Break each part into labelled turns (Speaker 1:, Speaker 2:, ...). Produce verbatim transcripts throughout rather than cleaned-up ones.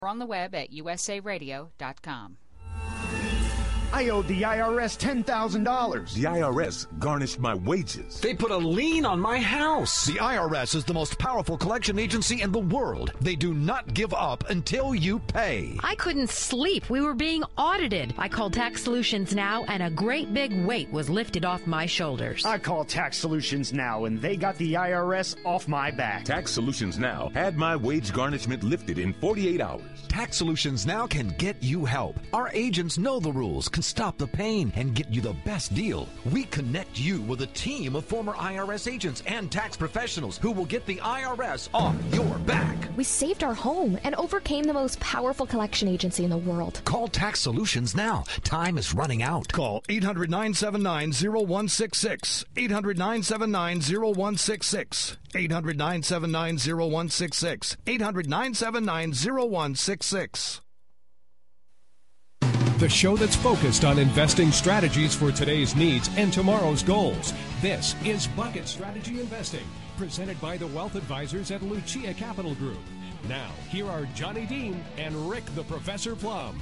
Speaker 1: or on the web at u s a radio dot com.
Speaker 2: I owed the I R S ten thousand dollars.
Speaker 3: The I R S garnished my wages.
Speaker 4: They put a lien on my house.
Speaker 5: The I R S is the most powerful collection agency in the world. They do not give up until you pay.
Speaker 6: I couldn't sleep. We were being audited. I called Tax Solutions Now, and a great big weight was lifted off my shoulders.
Speaker 2: I called Tax Solutions Now, and they got the I R S off my back.
Speaker 3: Tax Solutions Now had my wage garnishment lifted in forty-eight hours.
Speaker 5: Tax Solutions Now can get you help. Our agents know the rules, can stop the pain, and get you the best deal. We connect you with a team of former I R S agents and tax professionals who will get the I R S off your back.
Speaker 7: We saved our home and overcame the most powerful collection agency in the world.
Speaker 5: Call Tax Solutions now. Time is running out.
Speaker 8: Call eight hundred, nine seven nine, zero one six six. eight hundred, nine seven nine, zero one six six. eight hundred, nine seven nine, zero one six six. eight hundred, nine seven nine, zero one six six.
Speaker 9: The show that's focused on investing strategies for today's needs and tomorrow's goals. This is Bucket Strategy Investing, presented by the Wealth Advisors at Lucia Capital Group. Now, here are Johnny Dean and Rick the Professor Plum.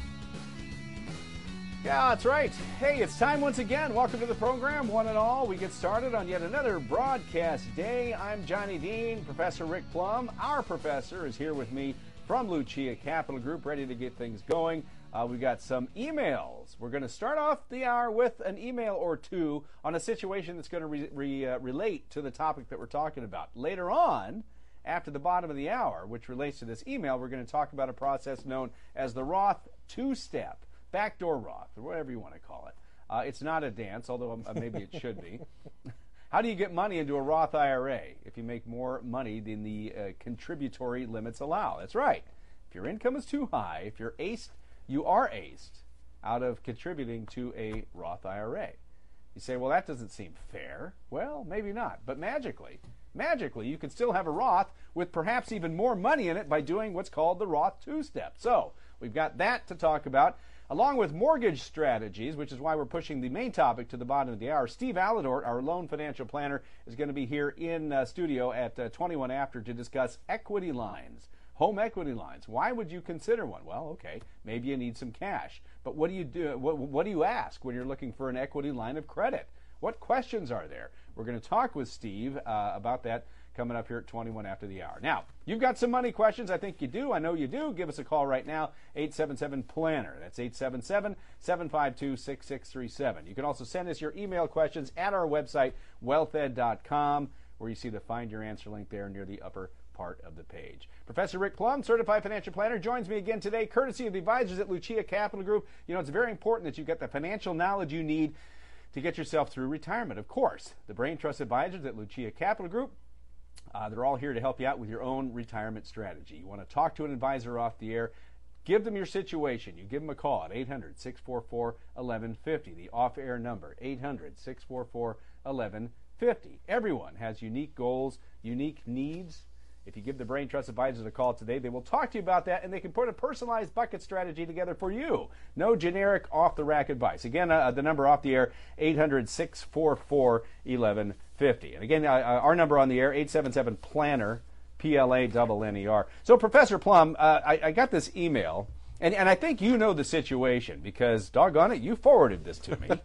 Speaker 10: Yeah, that's right. Hey, it's time once again. Welcome to the program, one and all. We get started on yet another broadcast day. I'm Johnny Dean, Professor Rick Plum. Our professor is here with me from Lucia Capital Group, ready to get things going. Uh, we've got some emails. We're going to start off the hour with an email or two on a situation that's going to re re uh, relate to the topic that we're talking about. Later on, after the bottom of the hour, which relates to this email, we're going to talk about a process known as the Roth two-step, backdoor Roth, or whatever you want to call it. Uh, it's not a dance, although um, maybe it should be. How do you get money into a Roth I R A if you make more money than the uh, contributory limits allow? That's right. If your income is too high, if you're aced, you are aced out of contributing to a Roth I R A. You say, well, that doesn't seem fair. Well, maybe not. But magically, magically, you can still have a Roth with perhaps even more money in it by doing what's called the Roth two-step. So we've got that to talk about, along with mortgage strategies, which is why we're pushing the main topic to the bottom of the hour. Steve Aladort, our loan financial planner, is going to be here in uh, studio at uh, twenty-one after to discuss equity lines. Home equity lines. Why would you consider one? Well, okay, maybe you need some cash. But what do you do? What, what do you ask when you're looking for an equity line of credit? What questions are there? We're going to talk with Steve uh, about that coming up here at twenty-one after the hour. Now, you've got some money questions. I think you do. I know you do. Give us a call right now, eight seven seven, planner. That's eight seven seven, seven five two, six six three seven. You can also send us your email questions at our website, wealth ed dot com, where you see the Find Your Answer link there near the upper part of the page. Professor Rick Plum, Certified Financial Planner, joins me again today, courtesy of the advisors at Lucia Capital Group. You know, it's very important that you get the financial knowledge you need to get yourself through retirement. Of course, the Brain Trust advisors at Lucia Capital Group, uh, they're all here to help you out with your own retirement strategy. You want to talk to an advisor off the air, give them your situation. You give them a call at eight hundred, six four four, eleven fifty, the off-air number, eight hundred, six four four, eleven fifty. Everyone has unique goals, unique needs. If you give the Brain Trust advisors a call today, they will talk to you about that, and they can put a personalized bucket strategy together for you. No generic off-the-rack advice. Again, uh, the number off the air, eight hundred, six four four, eleven fifty. And again, uh, our number on the air, eight seven seven, planner, P L A N N E R. So, Professor Plum, uh, I, I got this email, and, and I think you know the situation because, doggone it, you forwarded this to me.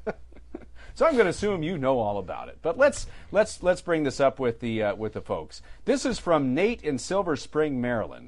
Speaker 10: So I'm going to assume you know all about it. But let's let's let's bring this up with the uh, with the folks. This is from Nate in Silver Spring, Maryland,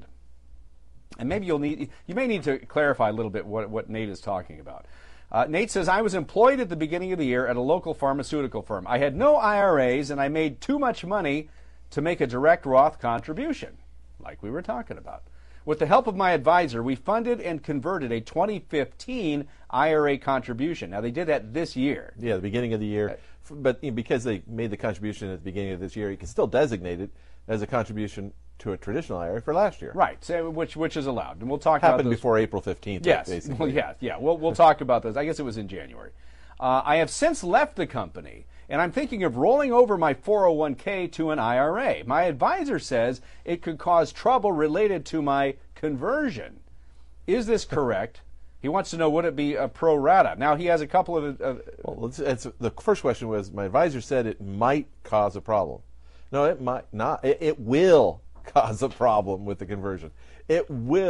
Speaker 10: and maybe you'll need you may need to clarify a little bit what what Nate is talking about. Uh, Nate says, I was employed at the beginning of the year at a local pharmaceutical firm. I had no I R As, and I made too much money to make a direct Roth contribution, like we were talking about. With the help of my advisor, we funded and converted a twenty fifteen I R A contribution. Now, they did that this year.
Speaker 11: Yeah, the beginning of the year. But you know, because they made the contribution at the beginning of this year, you can still designate it as a contribution to a traditional I R A for last year.
Speaker 10: Right, so which which is allowed. And we'll talk
Speaker 11: Happened
Speaker 10: about those.
Speaker 11: before April fifteenth,
Speaker 10: yes.
Speaker 11: basically.
Speaker 10: Well, yeah, yeah. We'll, we'll talk about those. I guess it was in January. Uh, I have since left the company, and I'm thinking of rolling over my four oh one K to an I R A. My advisor says it could cause trouble related to my conversion. Is this correct? He wants to know, would it be a pro rata? Now, he has a couple of... Uh,
Speaker 11: well, it's, it's, the first question was, my advisor said it might cause a problem. No, it might not. It, it will cause a problem with the conversion. It will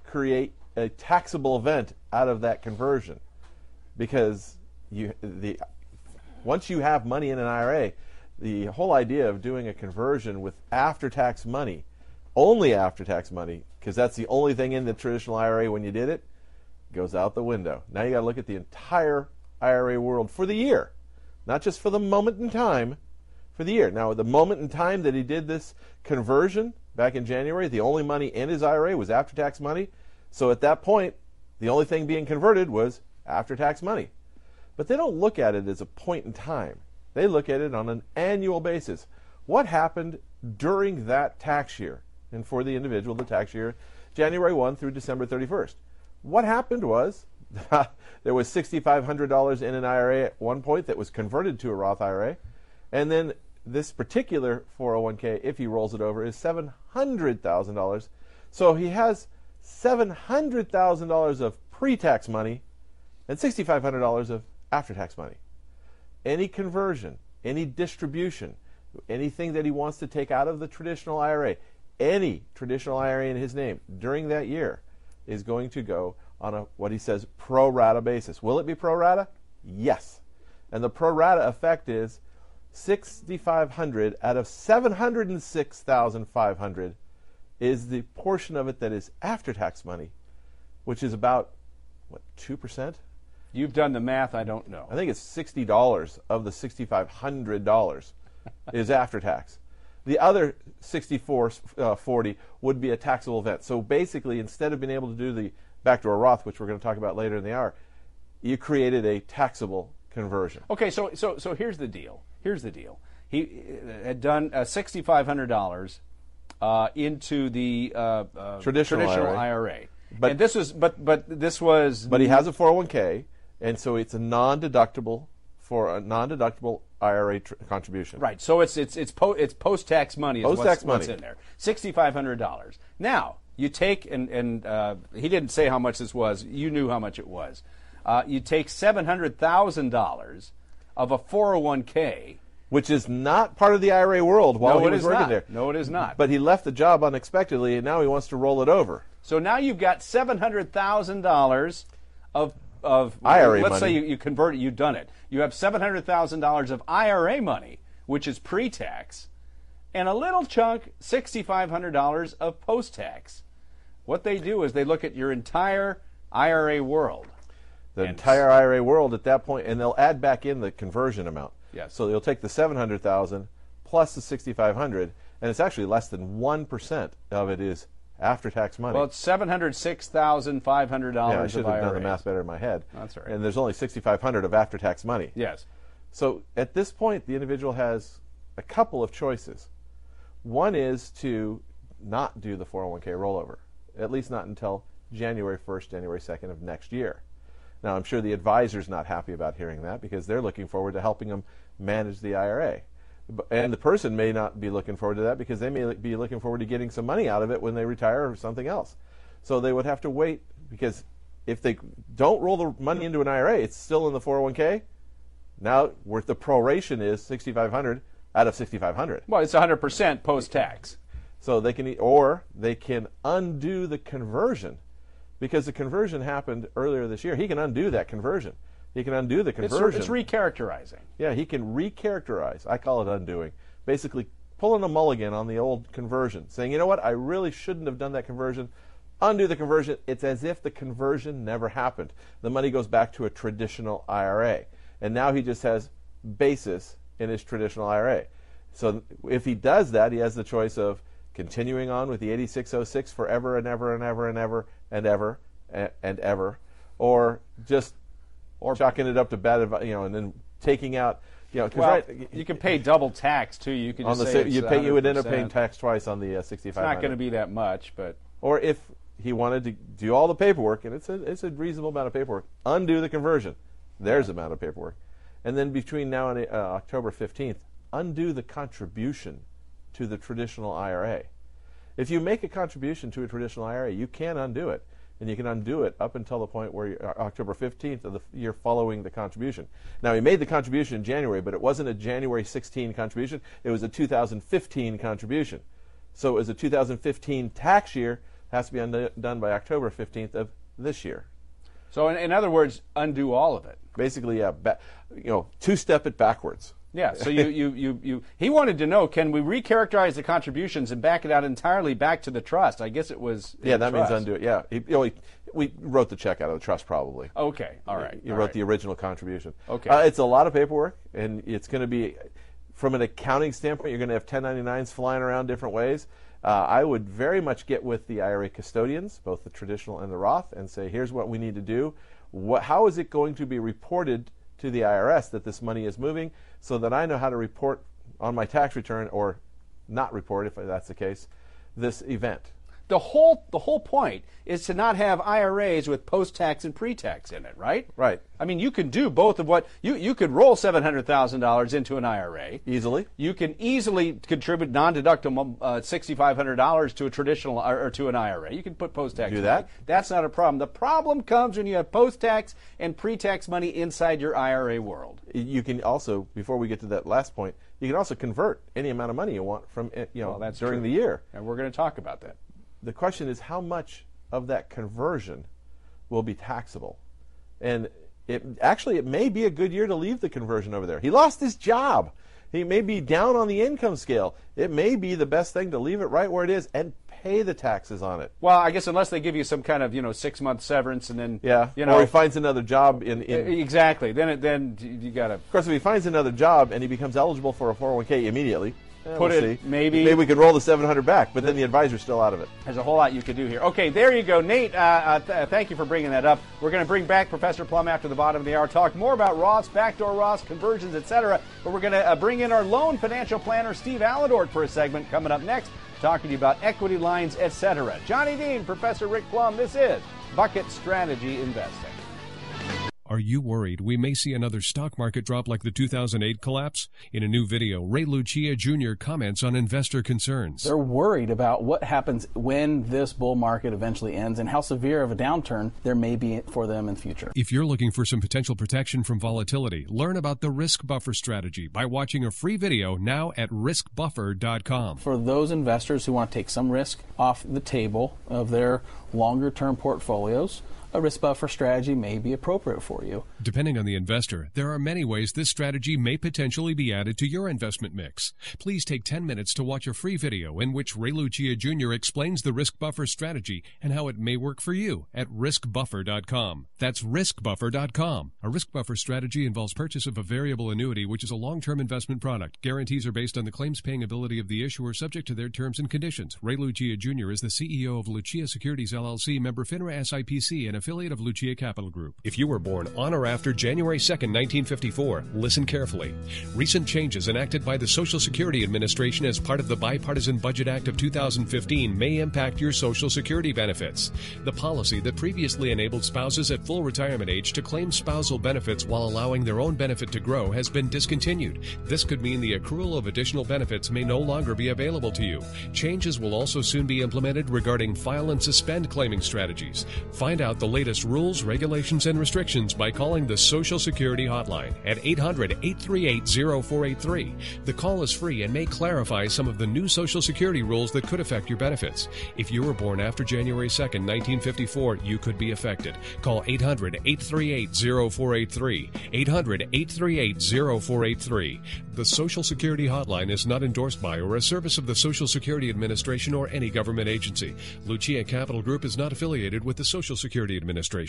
Speaker 11: create a taxable event out of that conversion, because you the once you have money in an I R A, the whole idea of doing a conversion with after-tax money, only after-tax money, because that's the only thing in the traditional I R A when you did it, goes out the window. Now you got to look at the entire I R A world for the year, not just for the moment in time, for the year. Now, the moment in time that he did this conversion back in January, the only money in his I R A was after-tax money. So at that point, the only thing being converted was after-tax money. But they don't look at it as a point in time. They look at it on an annual basis. What happened during that tax year? And for the individual, the tax year, January first through December thirty-first. What happened was there was six thousand five hundred dollars in an I R A at one point that was converted to a Roth I R A. And then this particular four oh one k, if he rolls it over, is seven hundred thousand dollars. So he has seven hundred thousand dollars of pre-tax money and six thousand five hundred dollars of after-tax money. Any conversion, any distribution, anything that he wants to take out of the traditional I R A, any traditional I R A in his name during that year is going to go on a what he says pro rata basis. Will it be pro rata? Yes. And the pro rata effect is six thousand five hundred out of seven hundred six thousand five hundred is the portion of it that is after-tax money, which is about, what, two percent?
Speaker 10: You've done the math, I don't know.
Speaker 11: I think it's sixty dollars of the six thousand five hundred dollars is after-tax. The other sixty-four forty would be a taxable event. So basically, instead of being able to do the backdoor Roth, which we're going to talk about later in the hour, you created a taxable conversion.
Speaker 10: Okay, so so so here's the deal. Here's the deal. He had done uh, six thousand five hundred dollars uh, into the uh, uh,
Speaker 11: traditional,
Speaker 10: traditional I R A. I R A. But and this was, but but this was.
Speaker 11: But he has a four oh one k, and so it's a non-deductible for a non-deductible I R A tr- contribution.
Speaker 10: Right. So it's it's it's po- it's post-tax money. Is
Speaker 11: post-tax
Speaker 10: what's,
Speaker 11: money.
Speaker 10: What's in there? six thousand five hundred dollars. Now you take and and uh, he didn't say how much this was. You knew how much it was. Uh, you take seven hundred thousand dollars of a four oh one k,
Speaker 11: which is not part of the I R A world while
Speaker 10: no,
Speaker 11: he was working
Speaker 10: not.
Speaker 11: there.
Speaker 10: No, it is not.
Speaker 11: But he left the job unexpectedly, and now he wants to roll it over.
Speaker 10: So now you've got seven hundred thousand dollars of of
Speaker 11: I R A
Speaker 10: let's
Speaker 11: money.
Speaker 10: say you, you convert it, you've done it. You have seven hundred thousand dollars of I R A money, which is pre-tax, and a little chunk, six thousand five hundred dollars of post-tax. What they do is they look at your entire I R A world.
Speaker 11: The entire I R A world at that point, and they'll add back in the conversion amount.
Speaker 10: Yes.
Speaker 11: So they'll take the seven hundred thousand dollars plus the six thousand five hundred dollars, and it's actually less than one percent of it is after-tax money.
Speaker 10: Well, it's seven hundred six thousand five hundred dollars
Speaker 11: yeah, I should
Speaker 10: of
Speaker 11: have
Speaker 10: I R As.
Speaker 11: done the math better in my head.
Speaker 10: That's all right.
Speaker 11: And there's only six thousand five hundred dollars of after-tax money.
Speaker 10: Yes.
Speaker 11: So at this point, the individual has a couple of choices. One is to not do the four oh one k rollover, at least not until January first, January second of next year. Now, I'm sure the advisor's not happy about hearing that because they're looking forward to helping them manage the I R A. And the person may not be looking forward to that because they may be looking forward to getting some money out of it when they retire or something else. So they would have to wait, because if they don't roll the money into an I R A, it's still in the four oh one k. Now, where the proration is six thousand five hundred dollars out of six thousand five hundred dollars.
Speaker 10: Well, it's one hundred percent post-tax.
Speaker 11: So they can, or they can undo the conversion, because the conversion happened earlier this year. He can undo that conversion. He can undo the conversion.
Speaker 10: It's, it's recharacterizing.
Speaker 11: Yeah, he can recharacterize. I call it undoing. Basically, pulling a mulligan on the old conversion, saying, you know what, I really shouldn't have done that conversion. Undo the conversion. It's as if the conversion never happened. The money goes back to a traditional I R A. And now he just has basis in his traditional I R A. So if he does that, he has the choice of continuing on with the eighty-six oh six forever and ever and ever and ever and ever and, and ever, or just or chalking it up to bad advice, you know, and then taking out, you know, 'cause
Speaker 10: well,
Speaker 11: right,
Speaker 10: you can pay double tax too. You can
Speaker 11: on
Speaker 10: just
Speaker 11: the
Speaker 10: say
Speaker 11: you
Speaker 10: it's
Speaker 11: pay you would end up
Speaker 10: one hundred
Speaker 11: paying
Speaker 10: percent.
Speaker 11: tax twice on the uh, sixty-five hundred.
Speaker 10: It's not going to be that much, but
Speaker 11: or if he wanted to do all the paperwork, and it's a it's a reasonable amount of paperwork, undo the conversion. There's the amount of paperwork, and then between now and uh, October fifteenth, undo the contribution to the traditional I R A. If you make a contribution to a traditional I R A, you can undo it. And you can undo it up until the point where you're, uh, October fifteenth of the year following the contribution. Now, he made the contribution in January, but it wasn't a January sixteenth contribution. It was a two thousand fifteen contribution. So it was a two thousand fifteen tax year, has to be undone by October fifteenth of this year.
Speaker 10: So in, in other words, undo all of it.
Speaker 11: Basically, yeah, ba- you know, two-step it backwards.
Speaker 10: Yeah, so you, you, you, you, he wanted to know, can we recharacterize the contributions and back it out entirely back to the trust? I guess it was
Speaker 11: Yeah, that
Speaker 10: trust.
Speaker 11: means undo it, yeah. He, you know, he, we wrote the check out of the trust probably.
Speaker 10: Okay, all right.
Speaker 11: You
Speaker 10: all
Speaker 11: wrote
Speaker 10: right.
Speaker 11: the original contribution.
Speaker 10: Okay.
Speaker 11: Uh, it's a lot of paperwork, and it's going to be, from an accounting standpoint, you're going to have ten ninety-nines flying around different ways. Uh, I would very much get with the I R A custodians, both the traditional and the Roth, and say, here's what we need to do. What, how is it going to be reported to the I R S that this money is moving, so that I know how to report on my tax return, or not report if that's the case, this event.
Speaker 10: The whole the whole point is to not have I R As with post-tax and pre-tax in it, right?
Speaker 11: Right.
Speaker 10: I mean, you can do both of what you you could roll seven hundred thousand dollars into an I R A
Speaker 11: easily.
Speaker 10: You can easily contribute non-deductible uh, six thousand five hundred dollars to a traditional or, or to an I R A. You can put post-tax.
Speaker 11: Do that.
Speaker 10: Money. That's not a problem. The problem comes when you have post-tax and pre-tax money inside your I R A world.
Speaker 11: You can also, before we get to that last point, you can also convert any amount of money you want from you know
Speaker 10: well, that's
Speaker 11: during
Speaker 10: true.
Speaker 11: the year.
Speaker 10: And we're going to talk about that.
Speaker 11: The question is, how much of that conversion will be taxable? And it actually, it may be a good year to leave the conversion over there. He lost his job. He may be down on the income scale. It may be the best thing to leave it right where it is and pay the taxes on it.
Speaker 10: Well, I guess unless they give you some kind of you know six month severance and then
Speaker 11: yeah,
Speaker 10: you know,
Speaker 11: or he finds another job in, in
Speaker 10: exactly. Then it, then you got to.
Speaker 11: Of course, if he finds another job and he becomes eligible for a four oh one k immediately. Eh,
Speaker 10: Put
Speaker 11: we'll
Speaker 10: it
Speaker 11: see.
Speaker 10: maybe
Speaker 11: maybe we could roll the seven hundred back, but then the advisor's still out of it.
Speaker 10: There's a whole lot you could do here. Okay, there you go, Nate. Uh, uh, th- thank you for bringing that up. We're going to bring back Professor Plum after the bottom of the hour. Talk more about Roths, backdoor Roths, conversions, et cetera. But we're going to uh, bring in our loan financial planner, Steve Alledort, for a segment coming up next, talking to you about equity lines, et cetera. Johnny Dean, Professor Rick Plum. This is Bucket Strategy Investing.
Speaker 9: Are you worried we may see another stock market drop like the two thousand eight collapse? In a new video, Ray Lucia Junior comments on investor concerns.
Speaker 12: They're worried about what happens when this bull market eventually ends and how severe of a downturn there may be for them in the future.
Speaker 9: If you're looking for some potential protection from volatility, learn about the risk buffer strategy by watching a free video now at risk buffer dot com.
Speaker 12: For those investors who want to take some risk off the table of their longer term portfolios, a risk buffer strategy may be appropriate for you.
Speaker 9: Depending on the investor, there are many ways this strategy may potentially be added to your investment mix. Please take ten minutes to watch a free video in which Ray Lucia Junior explains the risk buffer strategy and how it may work for you at risk buffer dot com. That's risk buffer dot com. A risk buffer strategy involves purchase of a variable annuity, which is a long-term investment product. Guarantees are based on the claims-paying ability of the issuer, subject to their terms and conditions. Ray Lucia Junior is the C E O of Lucia Securities, L L C, member FINRA S I P C, and affiliate of Lucia Capital Group. If you were born on or after January second, nineteen fifty-four, listen carefully. Recent changes enacted by the Social Security Administration as part of the Bipartisan Budget Act of two thousand fifteen may impact your Social Security benefits. The policy that previously enabled spouses at full retirement age to claim spousal benefits while allowing their own benefit to grow has been discontinued. This could mean the accrual of additional benefits may no longer be available to you. Changes will also soon be implemented regarding file and suspend claiming strategies. Find out the latest rules, regulations, and restrictions by calling the Social Security Hotline at eight hundred, eight three eight, zero four eight three. The call is free and may clarify some of the new Social Security rules that could affect your benefits. If you were born after January second, nineteen fifty-four, you could be affected. Call eight hundred, eight three eight, zero four eight three. eight hundred, eight three eight, zero four eight three. The Social Security Hotline is not endorsed by or a service of the Social Security Administration or any government agency. Lucia Capital Group is not affiliated with the Social Security Administration.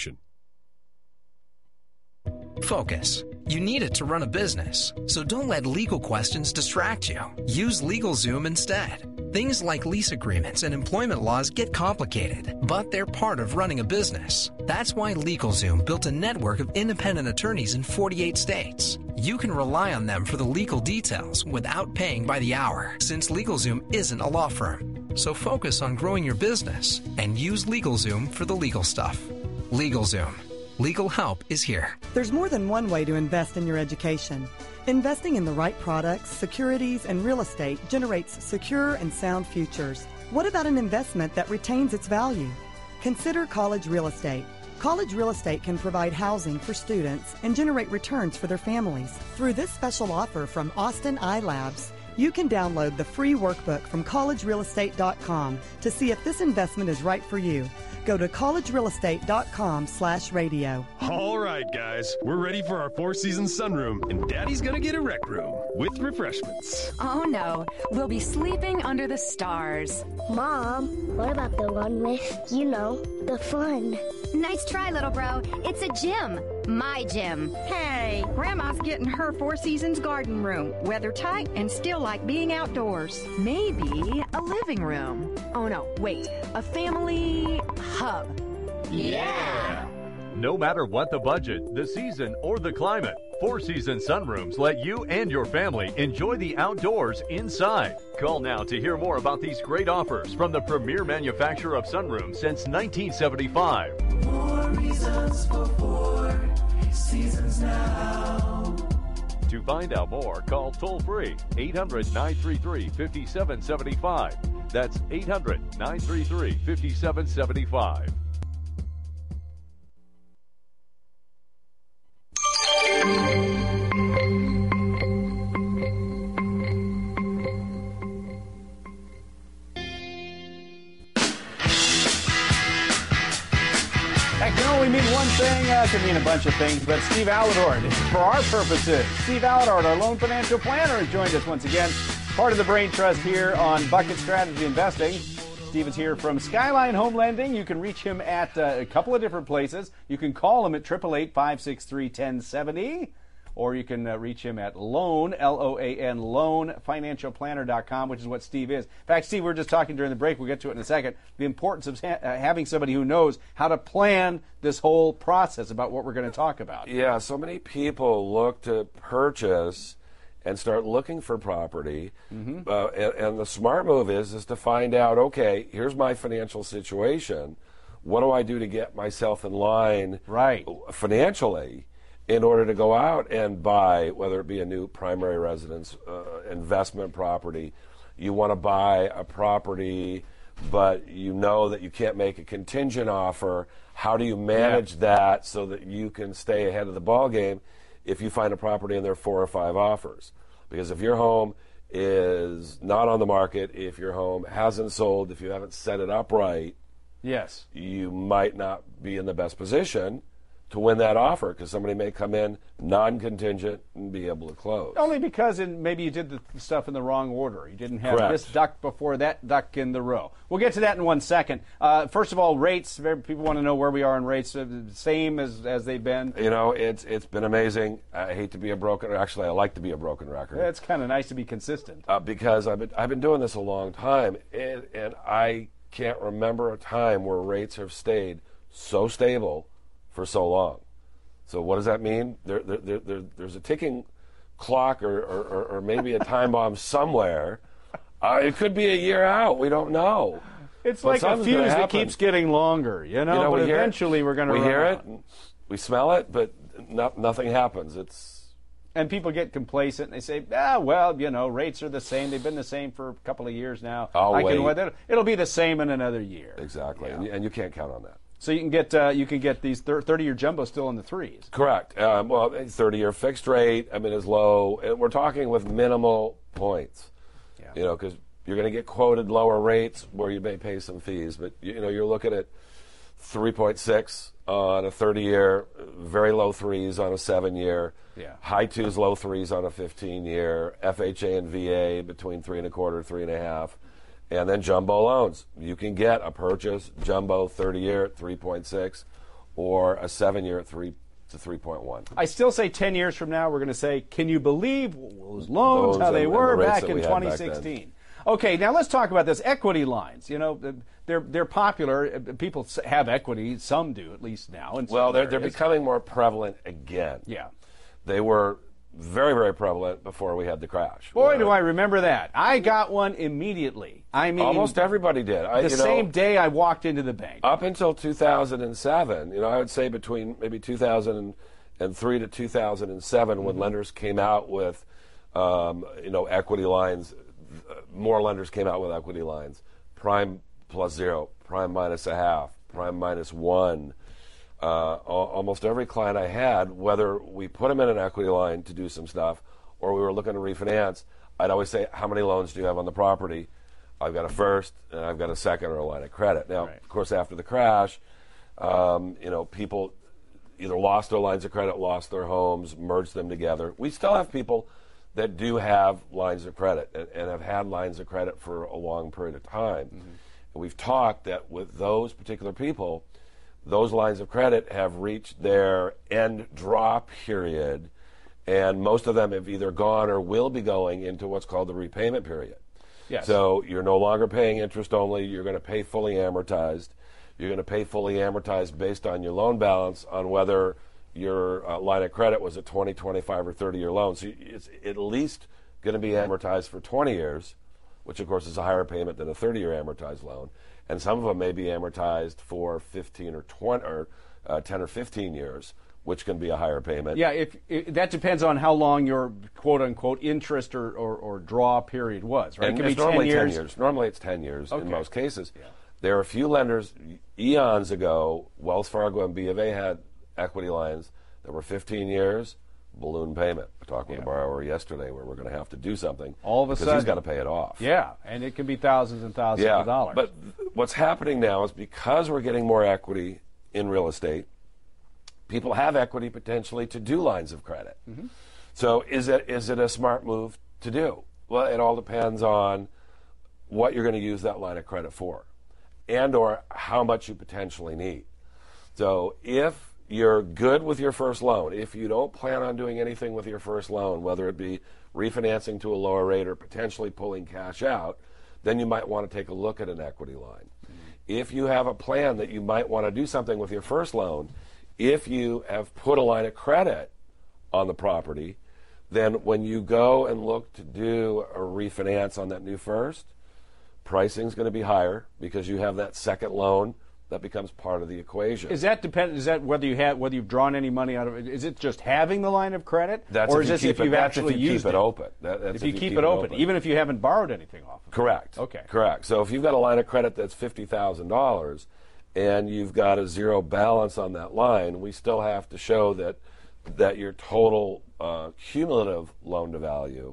Speaker 13: Focus. You need it to run a business, so don't let legal questions distract you. Use LegalZoom instead. Things like lease agreements and employment laws get complicated, but they're part of running a business. That's why LegalZoom built a network of independent attorneys in forty-eight states. You can rely on them for the legal details without paying by the hour, since LegalZoom isn't a law firm. So focus on growing your business and use LegalZoom for the legal stuff. LegalZoom. Legal help is here.
Speaker 14: There's more than one way to invest in your education. Investing in the right products, securities, and real estate generates secure and sound futures. What about an investment that retains its value? Consider college real estate. College real estate can provide housing for students and generate returns for their families. Through this special offer from Austin iLabs, You can download the free workbook from college real estate dot com to see if this investment is right for you. Go to college real estate dot com slash radio.
Speaker 15: All right, guys, we're ready for our Four Seasons sunroom, and Daddy's gonna get a rec room with refreshments.
Speaker 16: Oh no, we'll be sleeping under the stars.
Speaker 17: Mom, what about the one with, you know, the fun?
Speaker 18: Nice try, little bro. It's a gym. My gym.
Speaker 19: Hey, Grandma's getting her Four Seasons garden room. Weather tight and still like being outdoors.
Speaker 6: Maybe a living room. Oh no, wait, a family hub.
Speaker 20: Yeah! No matter what the budget, the season, or the climate, Four Seasons Sunrooms let you and your family enjoy the outdoors inside. Call now to hear more about these great offers from the premier manufacturer of sunrooms since nineteen seventy-five.
Speaker 21: More reasons for Four Seasons now.
Speaker 20: To find out more, call toll-free eight hundred, nine three three, five seven seven five. That's eight hundred, nine three three, five seven seven five.
Speaker 10: That can only mean one thing. That can mean a bunch of things, but Steve Alador, for our purposes, Steve Alador, our loan financial planner, has joined us once again. Part of the Brain Trust here on Bucket Strategy Investing. Steve is here from Skyline Home Lending. You can reach him at uh, a couple of different places. You can call him at eight eight eight, five six three, one zero seven zero, or you can uh, reach him at loan, L O A N, loan financial planner dot com, which is what Steve is. In fact, Steve, we were just talking during the break. We'll get to it in a second. The importance of ha- uh, having somebody who knows how to plan this whole process about what we're going to talk about.
Speaker 22: Yeah, so many people look to purchase and start looking for property. Mm-hmm. Uh, and, and the smart move is is to find out, okay, here's my financial situation. What do I do to get myself in line
Speaker 10: right.
Speaker 22: financially in order to go out and buy, whether it be a new primary residence, uh, investment property. You want to buy a property, but you know that you can't make a contingent offer. How do you manage yeah. that so that you can stay ahead of the ball game if you find a property and there are four or five offers? Because if your home is not on the market, if your home hasn't sold, if you haven't set it up right,
Speaker 10: yes,
Speaker 22: you might not be in the best position to win that offer, because somebody may come in non-contingent and be able to close.
Speaker 10: Only because in, maybe you did the stuff in the wrong order. You didn't have
Speaker 22: Correct.
Speaker 10: this duck before that duck in the row. We'll get to that in one second. Uh, first of all, rates. People want to know where we are in rates. Uh, same as, as they've been.
Speaker 22: You know, it's it's been amazing. I hate to be a broken. Actually, I like to be a broken record.
Speaker 10: Yeah, it's kind of nice to be consistent.
Speaker 22: Uh, because I've been I've been doing this a long time, and, and I can't remember a time where rates have stayed so stable for so long. So what does that mean? There, there, there, there's a ticking clock or, or, or maybe a time bomb somewhere. Uh, it could be a year out. We don't know.
Speaker 10: It's
Speaker 22: but
Speaker 10: like a fuse that keeps getting longer, you know,
Speaker 22: you know
Speaker 10: but
Speaker 22: we
Speaker 10: eventually
Speaker 22: it,
Speaker 10: we're going to
Speaker 22: We
Speaker 10: run
Speaker 22: hear
Speaker 10: out.
Speaker 22: it, we smell it, but no, nothing happens. It's
Speaker 10: And people get complacent and they say, ah, well, you know, rates are the same. They've been the same for a couple of years now.
Speaker 22: I'll
Speaker 10: I
Speaker 22: wait.
Speaker 10: Can, it'll be the same in another year.
Speaker 22: Exactly,
Speaker 10: Yeah.
Speaker 22: and, you, and you can't count on that.
Speaker 10: So you can get uh, you can get these thirty-year jumbos still in the threes.
Speaker 22: Correct. Um, well, thirty-year fixed rate, I mean, is low. We're talking with minimal points.
Speaker 10: Yeah.
Speaker 22: You know, because you're going to get quoted lower rates where you may pay some fees. But, you know, you're looking at three point six on a thirty-year, very low threes on a seven-year,
Speaker 10: yeah.
Speaker 22: high twos, low threes on a fifteen-year, F H A and V A between three and a quarter, three and a half. And then jumbo loans. You can get a purchase jumbo thirty-year at three point six or a seven-year at three to three point one.
Speaker 10: I still say ten years from now we're going to say, can you believe those loans,
Speaker 22: Those
Speaker 10: how they
Speaker 22: and-
Speaker 10: were
Speaker 22: and the rates
Speaker 10: back
Speaker 22: that
Speaker 10: in
Speaker 22: we had
Speaker 10: twenty
Speaker 22: back
Speaker 10: sixteen? Okay, now let's talk about this. Equity lines. You know, they're they're popular. People have equity. Some do, at least now. In
Speaker 22: Well,
Speaker 10: some
Speaker 22: they're, they're
Speaker 10: areas.
Speaker 22: becoming more prevalent again.
Speaker 10: Yeah.
Speaker 22: They were very, very prevalent before we had the crash.
Speaker 10: Boy, do I remember that. I got one immediately. I mean,
Speaker 22: Almost everybody did. I,
Speaker 10: the
Speaker 22: you know,
Speaker 10: same day I walked into the bank.
Speaker 22: Up until two thousand seven, you know, I would say between maybe two thousand three to two thousand seven, mm-hmm. when lenders came out with, um, you know, equity lines, more lenders came out with equity lines. Prime plus zero, prime minus a half, prime minus one. Uh, almost every client I had, whether we put them in an equity line to do some stuff or we were looking to refinance, I'd always say, how many loans do you have on the property? I've got a first, and I've got a second or a line of credit. Now,
Speaker 10: Right.
Speaker 22: of course, after the crash, um, you know, people either lost their lines of credit, lost their homes, merged them together. We still have people that do have lines of credit and, and have had lines of credit for a long period of time. Mm-hmm. And we've talked that with those particular people, those lines of credit have reached their end draw period, and most of them have either gone or will be going into what's called the repayment period.
Speaker 10: Yes.
Speaker 22: So you're no longer paying interest only. You're going to pay fully amortized. You're going to pay fully amortized based on your loan balance, on whether your uh, line of credit was a twenty, twenty-five, or thirty-year loan. So it's at least going to be amortized for twenty years, which, of course, is a higher payment than a thirty-year amortized loan. And some of them may be amortized for fifteen or twenty or uh, ten or fifteen years, which can be a higher payment.
Speaker 10: Yeah, if, if that depends on how long your quote-unquote interest or, or, or draw period was, right?
Speaker 22: And
Speaker 10: it can
Speaker 22: it's
Speaker 10: be
Speaker 22: normally
Speaker 10: ten years.
Speaker 22: ten years. Normally it's ten years
Speaker 10: Okay.
Speaker 22: in most cases.
Speaker 10: Yeah.
Speaker 22: There are a few lenders, eons ago, Wells Fargo and B of A had equity lines that were fifteen years, balloon payment. I talked with
Speaker 10: Yeah.
Speaker 22: a borrower yesterday where we're going to have to do something.
Speaker 10: All of a
Speaker 22: because
Speaker 10: sudden.
Speaker 22: he's got to pay it off.
Speaker 10: Yeah, and it can be thousands and thousands
Speaker 22: yeah,
Speaker 10: of dollars.
Speaker 22: But th- what's happening now is because we're getting more equity in real estate, people have equity potentially to do lines of credit.
Speaker 10: Mm-hmm.
Speaker 22: So is it is it a smart move to do? Well, it all depends on what you're going to use that line of credit for, and or how much you potentially need. So if you're good with your first loan, if you don't plan on doing anything with your first loan, whether it be refinancing to a lower rate or potentially pulling cash out, then you might want to take a look at an equity line. Mm-hmm. If you have a plan that you might want to do something with your first loan, if you have put a line of credit on the property, then when you go and look to do a refinance on that new first, pricing is going to be higher because you have that second loan that becomes part of the equation.
Speaker 10: Is that dependent? Is that whether you have whether you've drawn any money out of it? Is it just having the line of credit,
Speaker 22: That's
Speaker 10: or
Speaker 22: if
Speaker 10: is
Speaker 22: you
Speaker 10: this
Speaker 22: keep
Speaker 10: if
Speaker 22: it-
Speaker 10: you've
Speaker 22: that's if
Speaker 10: actually
Speaker 22: you keep
Speaker 10: used
Speaker 22: it open. That- that's
Speaker 10: if you keep it open, even if you haven't borrowed anything off of it?
Speaker 22: Correct.
Speaker 10: Okay.
Speaker 22: Correct. So if you've got a line of credit that's fifty thousand dollars and you've got a zero balance on that line, we still have to show that that your total uh, cumulative loan to value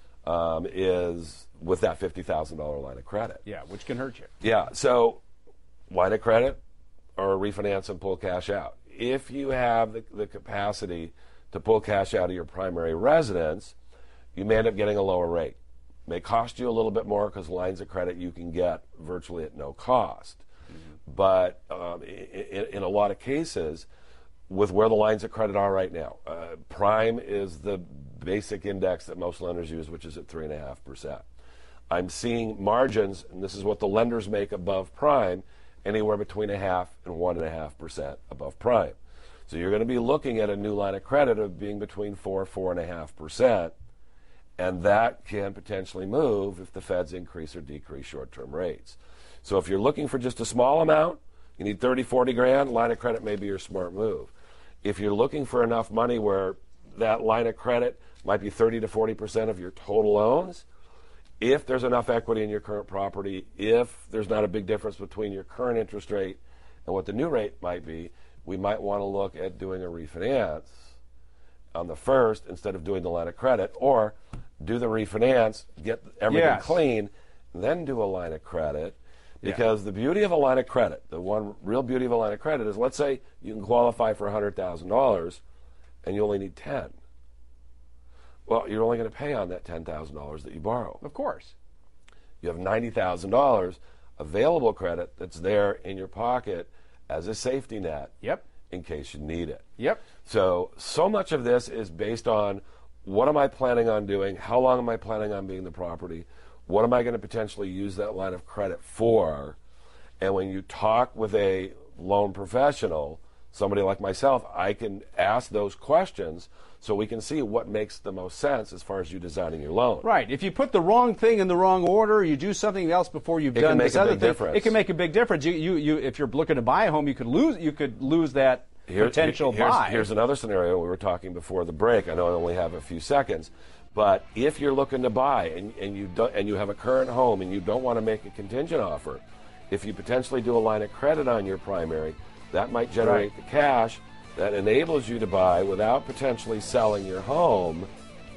Speaker 22: um, is with that fifty thousand dollars line of credit.
Speaker 10: Yeah, which can hurt you.
Speaker 22: Yeah. So line of credit or refinance and pull cash out. If you have the, the capacity to pull cash out of your primary residence, you may end up getting a lower rate. It may cost you a little bit more because lines of credit you can get virtually at no cost. Mm-hmm. But um, in, in a lot of cases, with where the lines of credit are right now, uh, prime is the basic index that most lenders use, which is at three point five percent. I'm seeing margins, and this is what the lenders make above prime, anywhere between a half and one and a half percent above prime. So you're going to be looking at a new line of credit of being between four, four and a half percent, and that can potentially move if the Feds increase or decrease short-term rates. So if you're looking for just a small amount, you need thirty, forty grand, line of credit may be your smart move. If you're looking for enough money where that line of credit might be thirty to forty percent of your total loans, if there's enough equity in your current property, if there's not a big difference between your current interest rate and what the new rate might be, we might want to look at doing a refinance on the first instead of doing the line of credit, or do the refinance, get everything
Speaker 10: Yes.
Speaker 22: clean, then do a line of credit. Because the beauty of a line of credit, the one real beauty of a line of credit is, let's say you can qualify for one hundred thousand dollars and you only need ten. Well, you're only going to pay on that ten thousand dollars that you borrow.
Speaker 10: Of course.
Speaker 22: You have ninety thousand dollars available credit that's there in your pocket as a safety net.
Speaker 10: Yep.
Speaker 22: In case you need it.
Speaker 10: Yep.
Speaker 22: So, so much of this is based on what am I planning on doing? How long am I planning on being the property? What am I going to potentially use that line of credit for? And when you talk with a loan professional, somebody like myself, I can ask those questions so we can see what makes the most sense as far as you designing your loan.
Speaker 10: Right. If you put the wrong thing in the wrong order, you do something else before you've
Speaker 22: It
Speaker 10: done
Speaker 22: can make
Speaker 10: this
Speaker 22: a
Speaker 10: other
Speaker 22: big
Speaker 10: thing,
Speaker 22: difference.
Speaker 10: it can make a big difference. You, you, you, if you're looking to buy a home, you could lose, you could lose that
Speaker 22: Here-
Speaker 10: potential
Speaker 22: here's,
Speaker 10: buy.
Speaker 22: Here's another scenario. We were talking before the break. I know I only have a few seconds. But if you're looking to buy and, and, you do, and you have a current home and you don't want to make a contingent offer, if you potentially do a line of credit on your primary, that might generate
Speaker 10: Right.
Speaker 22: the cash that enables you to buy without potentially selling your home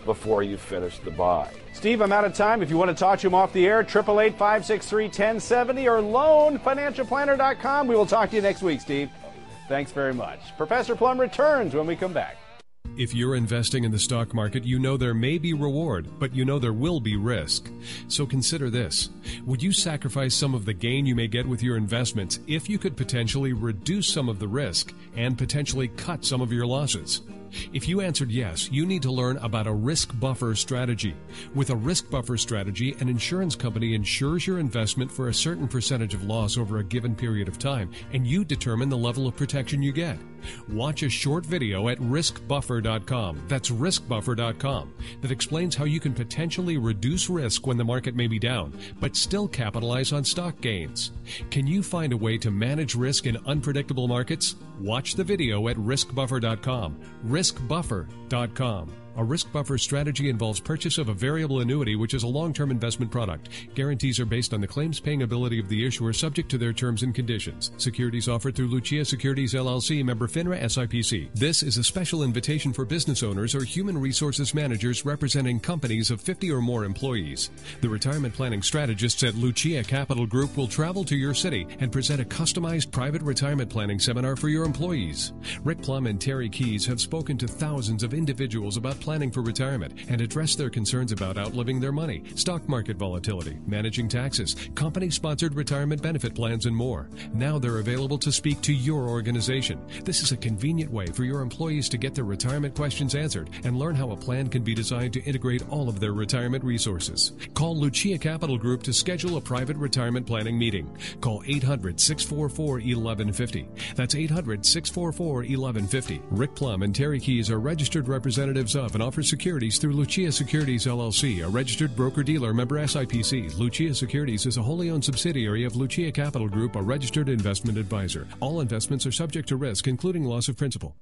Speaker 22: before you finish the buy.
Speaker 10: Steve, I'm out of time. If you want to talk to him off the air, eight eight eight, five six three, one zero seven zero or loan financial planner dot com. We will talk to you next week, Steve. Thanks very much. Professor Plum returns when we come back.
Speaker 9: If you're investing in the stock market, you know there may be reward, but you know there will be risk. So consider this. Would you sacrifice some of the gain you may get with your investments if you could potentially reduce some of the risk and potentially cut some of your losses? If you answered yes, you need to learn about a risk buffer strategy. With a risk buffer strategy, an insurance company insures your investment for a certain percentage of loss over a given period of time, and you determine the level of protection you get. Watch a short video at risk buffer dot com. That's risk buffer dot com. That explains how you can potentially reduce risk when the market may be down, but still capitalize on stock gains. Can you find a way to manage risk in unpredictable markets? Watch the video at risk buffer dot com. risk buffer dot com. A risk buffer strategy involves purchase of a variable annuity, which is a long-term investment product. Guarantees are based on the claims-paying ability of the issuer, subject to their terms and conditions. Securities offered through Lucia Securities L L C, member FINRA S I P C. This is a special invitation for business owners or human resources managers representing companies of fifty or more employees. The retirement planning strategists at Lucia Capital Group will travel to your city and present a customized private retirement planning seminar for your employees. Rick Plum and Terry Keys have spoken to thousands of individuals about planning for retirement and address their concerns about outliving their money, stock market volatility, managing taxes, company-sponsored retirement benefit plans, and more. Now they're available to speak to your organization. This is a convenient way for your employees to get their retirement questions answered and learn how a plan can be designed to integrate all of their retirement resources. Call Lucia Capital Group to schedule a private retirement planning meeting. Call eight hundred, six four four, one one five zero. That's eight hundred, six four four, one one five zero. Rick Plum and Terry Keys are registered representatives of and offer securities through Lucia Securities L L C, a registered broker-dealer, member S I P C. Lucia Securities is a wholly owned subsidiary of Lucia Capital Group, a registered investment advisor. All investments are subject to risk, including loss of principal.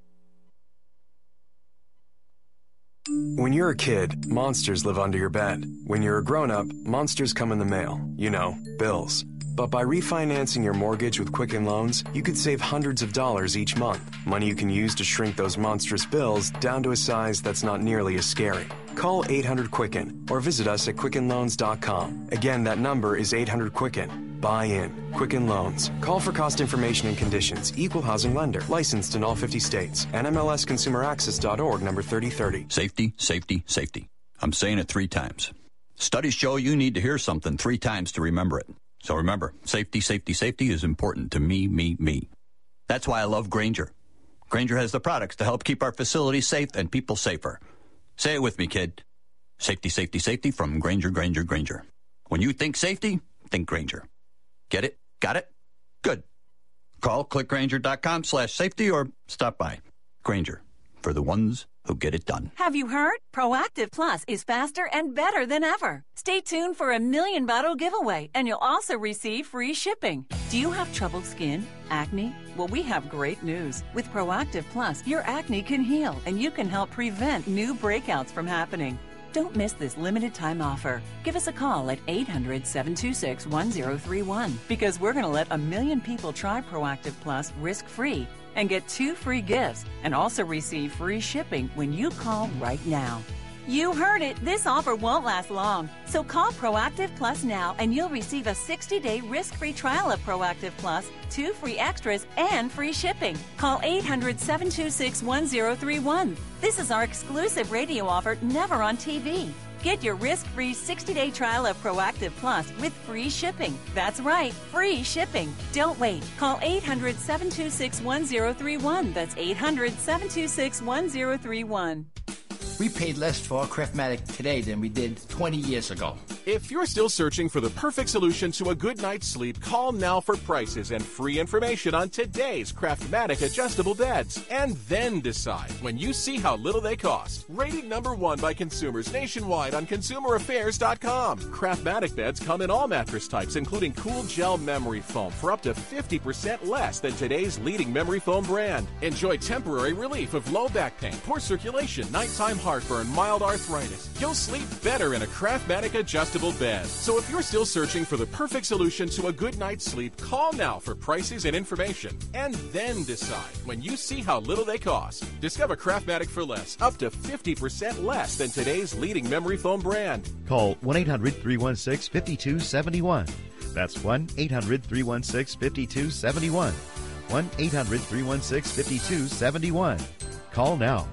Speaker 1: When you're a kid, monsters live under your bed. When you're a grown-up, monsters come in the mail. You know, bills. But by refinancing your mortgage with Quicken Loans, you could save hundreds of dollars each month. Money you can use to shrink those monstrous bills down to a size that's not nearly as scary. Call eight hundred Quicken or visit us at quicken loans dot com. Again, that number is eight hundred Quicken. Buy in. Quicken Loans. Call for cost information and conditions. Equal housing lender. Licensed in all fifty states. N M L S consumer access dot org, number thirty thirty.
Speaker 4: Safety, safety, safety. I'm saying it three times. Studies show you need to hear something three times to remember it. So remember, safety, safety, safety is important to me, me, me. That's why I love Grainger. Grainger has the products to help keep our facilities safe and people safer. Say it with me, kid. Safety, safety, safety from Grainger, Grainger, Grainger. When you think safety, think Grainger. Get it? Got it? Good. Call click grainger dot com slash safety or stop by. Grainger, for the ones who get it done.
Speaker 23: Have you heard? Proactive Plus is faster and better than ever. Stay tuned for a million bottle giveaway, and you'll also receive free shipping. Do you have troubled skin? Acne? Well, we have great news. With Proactive Plus, your acne can heal, and you can help prevent new breakouts from happening. Don't miss this limited time offer. Give us a call at eight hundred, seven two six, one zero three one because we're going to let a million people try Proactive Plus risk-free and get two free gifts and also receive free shipping when you call right now. You heard it. This offer won't last long. So call Proactive Plus now and you'll receive a sixty-day risk-free trial of Proactive Plus, two free extras, and free shipping. Call eight hundred, seven two six, one zero three one. This is our exclusive radio offer, never on T V. Get your risk-free sixty-day trial of Proactive Plus with free shipping. That's right, free shipping. Don't wait. Call eight hundred, seven two six, one zero three one. That's eight hundred, seven two six, one zero three one.
Speaker 24: We paid less for our Craftmatic today than we did twenty years ago.
Speaker 25: If you're still searching for the perfect solution to a good night's sleep, call now for prices and free information on today's Craftmatic adjustable beds. And then decide when you see how little they cost. Rated number one by consumers nationwide on consumer affairs dot com. Craftmatic beds come in all mattress types, including cool gel memory foam for up to fifty percent less than today's leading memory foam brand. Enjoy temporary relief of low back pain, poor circulation, nighttime heartburn, mild arthritis. You'll sleep better in a Craftmatic adjustable adjustable bed. So if you're still searching for the perfect solution to a good night's sleep, call now for prices and information, and then decide when you see how little they cost. Discover Craftmatic for less, up to fifty percent less than today's leading memory foam brand.
Speaker 2: Call one eight hundred three one six five two seven one. That's one eight hundred three one six five two seven one. one eight hundred three one six five two seven one. Call now.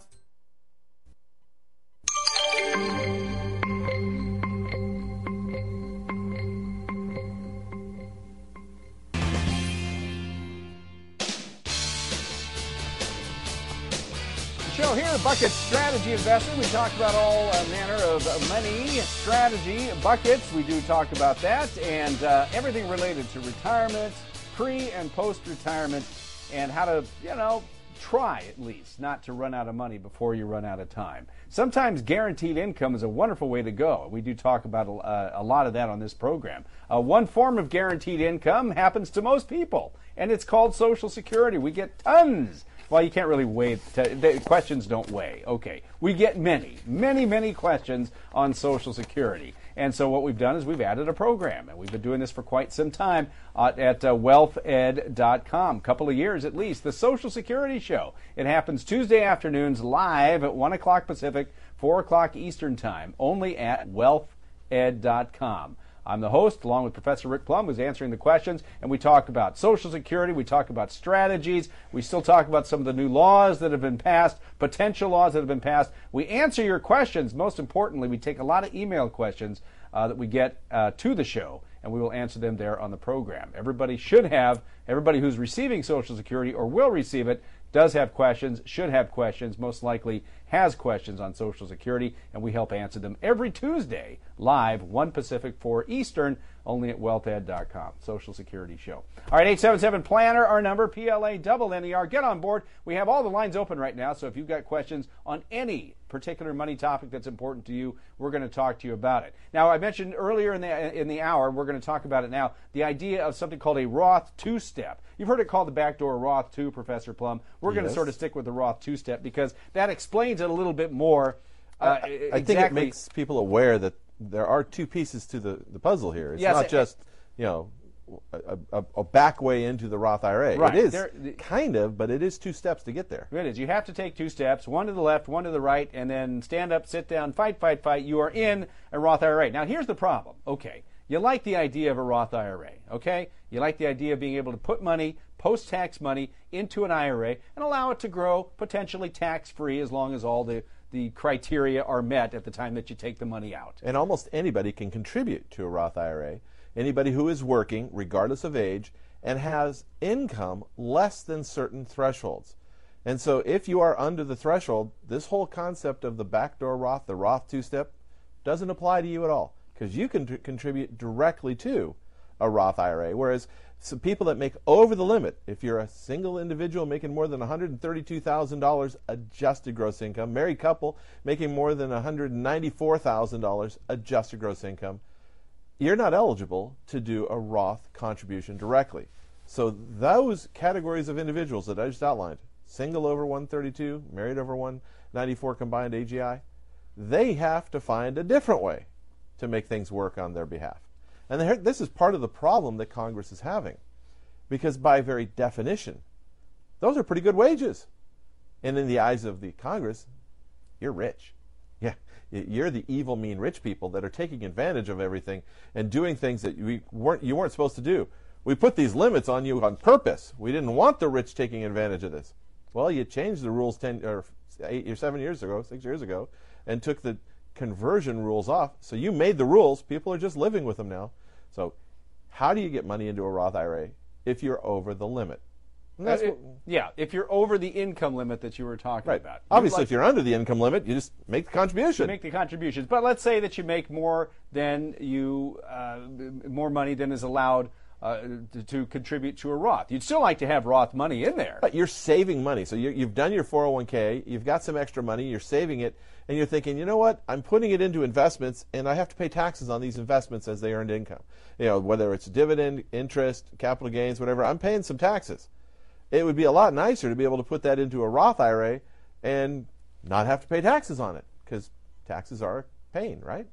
Speaker 10: Show here, Bucket Strategy Investing. We talk about all uh, manner of money strategy buckets. We do talk about that and uh, everything related to retirement, pre and post-retirement, and how to, you know, try at least not to run out of money before you run out of time. Sometimes guaranteed income is a wonderful way to go. We do talk about uh, a lot of that on this program. Uh, one form of guaranteed income happens to most people, and it's called Social Security. We get tons. Well, you can't really weigh, the questions don't weigh. Okay, we get many, many, many questions on Social Security. And so what we've done is we've added a program, and we've been doing this for quite some time uh, at uh, wealth ed dot com, a couple of years at least. The Social Security Show. It happens Tuesday afternoons live at one o'clock Pacific, four o'clock Eastern Time, only at wealth ed dot com. I'm the host, along with Professor Rick Plum, who's answering the questions, and we talk about Social Security, we talk about strategies, we still talk about some of the new laws that have been passed, potential laws that have been passed. We answer your questions. Most importantly, we take a lot of email questions uh, that we get uh, to the show, and we will answer them there on the program. Everybody should have, everybody who's receiving Social Security or will receive it, does have questions, should have questions, most likely has questions on Social Security, and we help answer them every Tuesday, live, one Pacific, four Eastern, only at wealth ed dot com, Social Security Show. All right, eight seven seven planner, our number, P L A N N E R. Get on board. We have all the lines open right now, so if you've got questions on any particular money topic that's important to you, we're going to talk to you about it. Now, I mentioned earlier in the in the hour, we're going to talk about it now, the idea of something called a Roth two-step. You've heard it called the backdoor Roth two, Professor Plum. We're yes. going to sort of stick with the Roth two-step because that explains it a little bit more. Uh,
Speaker 11: I, I
Speaker 10: exactly.
Speaker 11: think it makes people aware that there are two pieces to the, the puzzle here. It's
Speaker 10: yes,
Speaker 11: not
Speaker 10: it,
Speaker 11: just, you know, a, a, a back way into the Roth I R A.
Speaker 10: Right.
Speaker 11: It is
Speaker 10: there,
Speaker 11: kind of, but it is two steps to get there.
Speaker 10: It is. You have to take two steps, one to the left, one to the right, and then stand up, sit down, fight, fight, fight. You are in a Roth I R A. Now, here's the problem. Okay, you like the idea of a Roth I R A, okay? You like the idea of being able to put money, post-tax money, into an I R A and allow it to grow potentially tax-free as long as all the the criteria are met at the time that you take the money out.
Speaker 11: And almost anybody can contribute to a Roth I R A. Anybody who is working, regardless of age, and has income less than certain thresholds. And so if you are under the threshold, this whole concept of the backdoor Roth, the Roth two-step, doesn't apply to you at all because you can t- contribute directly to a Roth I R A. Whereas some people that make over the limit, if you're a single individual making more than one hundred thirty-two thousand dollars adjusted gross income, married couple making more than one hundred ninety-four thousand dollars adjusted gross income, you're not eligible to do a Roth contribution directly. So those categories of individuals that I just outlined, single over one thirty-two, married over one ninety-four combined A G I, they have to find a different way to make things work on their behalf. And this is part of the problem that Congress is having, because by very definition, those are pretty good wages. And in the eyes of the Congress, you're rich. Yeah, you're the evil, mean, rich people that are taking advantage of everything and doing things that you weren't, you weren't supposed to do. We put these limits on you on purpose. We didn't want the rich taking advantage of this. Well, you changed the rules ten or eight or seven years ago, six years ago, and took the conversion rules off. So you made the rules. People are just living with them now. So how do you get money into a Roth I R A if you're over the limit?
Speaker 10: Uh, it, yeah, if you're over the income limit that you were talking
Speaker 11: right.
Speaker 10: about.
Speaker 11: Obviously,
Speaker 10: like,
Speaker 11: if you're under the income limit, you just make the contribution.
Speaker 10: You make the contributions. But let's say that you make more than you, uh, more money than is allowed uh, to, to contribute to a Roth. You'd still like to have Roth money in there.
Speaker 11: But you're saving money. So you, you've done your four oh one k, you've got some extra money, you're saving it, and you're thinking, you know what, I'm putting it into investments, and I have to pay taxes on these investments as they earned income. You know, whether it's dividend, interest, capital gains, whatever, I'm paying some taxes. It would be a lot nicer to be able to put that into a Roth I R A and not have to pay taxes on it, because taxes are a pain, right?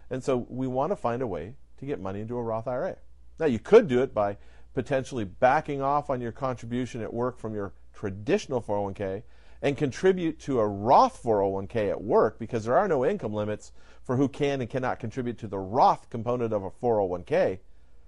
Speaker 11: And so we want to find a way to get money into a Roth I R A. Now, you could do it by potentially backing off on your contribution at work from your traditional four oh one k and contribute to a Roth four oh one k at work, because there are no income limits for who can and cannot contribute to the Roth component of a four oh one k.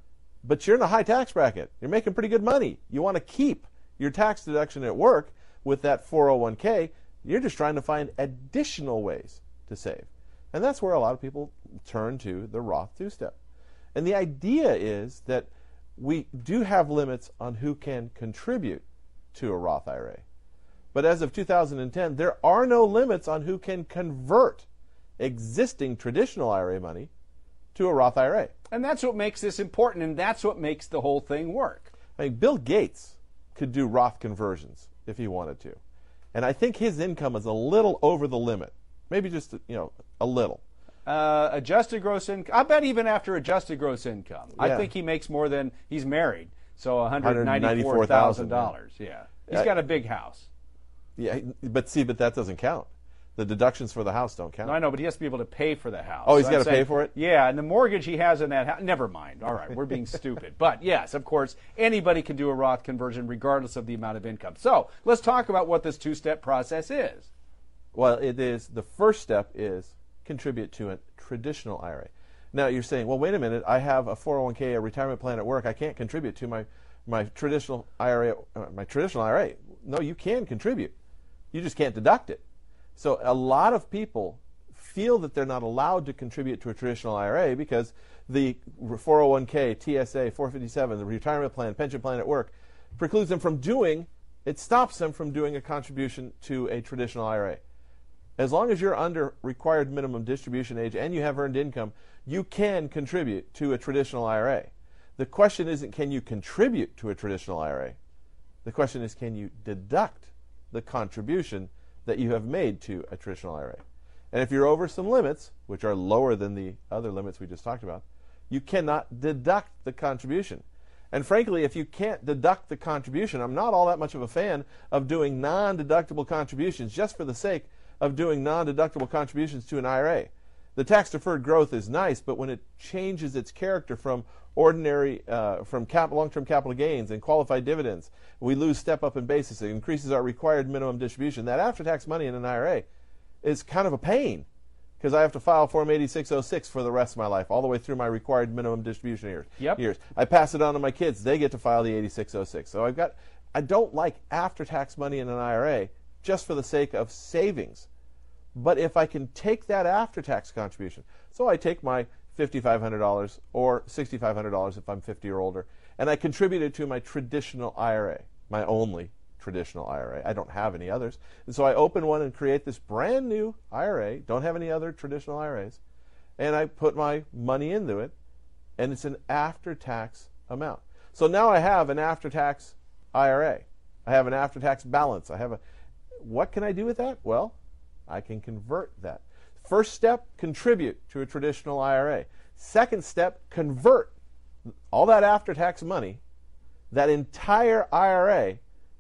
Speaker 11: But you're in a high tax bracket. You're making pretty good money. You want to keep your tax deduction at work with that four oh one k. You're just trying to find additional ways to save. And that's where a lot of people turn to the Roth two-step. And the idea is that we do have limits on who can contribute to a Roth I R A. But as of two thousand ten, there are no limits on who can convert existing traditional I R A money to a Roth I R A.
Speaker 10: And that's what makes this important, and that's what makes the whole thing work.
Speaker 11: I mean, Bill Gates could do Roth conversions if he wanted to. And I think his income is a little over the limit. Maybe just, you know, a little.
Speaker 10: Uh, adjusted gross income. I bet even after adjusted gross income, yeah. I think he makes more than he's married. So one hundred ninety-four thousand dollars. Yeah. He's got a big house.
Speaker 11: Yeah, but see, but that doesn't count. The deductions for the house don't count.
Speaker 10: No, I know, but he has to be able to pay for the house.
Speaker 11: Oh, he's
Speaker 10: so
Speaker 11: got to pay for it?
Speaker 10: Yeah, and the mortgage he has in that house, never mind. All right, we're being stupid. But yes, of course, anybody can do a Roth conversion regardless of the amount of income. So let's talk about what this two-step process is.
Speaker 11: Well, it is, the first step is contribute to a traditional I R A. Now, you're saying, well, wait a minute, I have a four oh one k, a retirement plan at work. I can't contribute to my, my traditional I R A, uh, my traditional I R A. No, you can contribute. You just can't deduct it. So a lot of people feel that they're not allowed to contribute to a traditional I R A because the four oh one k, T S A, four fifty-seven, the retirement plan, pension plan at work precludes them from doing, it stops them from doing a contribution to a traditional I R A. As long as you're under required minimum distribution age and you have earned income, you can contribute to a traditional I R A. The question isn't can you contribute to a traditional I R A. The question is can you deduct the contribution that you have made to a traditional I R A. And if you're over some limits, which are lower than the other limits we just talked about, you cannot deduct the contribution. And frankly, if you can't deduct the contribution, I'm not all that much of a fan of doing non-deductible contributions just for the sake of doing non-deductible contributions to an I R A. The tax-deferred growth is nice, but when it changes its character from ordinary, uh, from cap long-term capital gains and qualified dividends, we lose step-up in basis. It increases our required minimum distribution. That after-tax money in an I R A is kind of a pain because I have to file Form eighty-six oh six for the rest of my life, all the way through my required minimum distribution years.
Speaker 10: Yep.
Speaker 11: years. I pass it on to my kids. They get to file the eighty-six oh six. So I've got, I don't like after-tax money in an I R A just for the sake of savings. But if I can take that after-tax contribution, so I take my five thousand five hundred dollars or six thousand five hundred dollars if I'm fifty or older, and I contribute it to my traditional I R A, my only traditional I R A. I don't have any others. And so I open one and create this brand new I R A, don't have any other traditional I R As, and I put my money into it, and it's an after-tax amount. So now I have an after-tax I R A. I have an after-tax balance. I have a, what can I do with that? Well, I can convert that. First step, contribute to a traditional I R A. Second step, convert all that after-tax money, that entire I R A,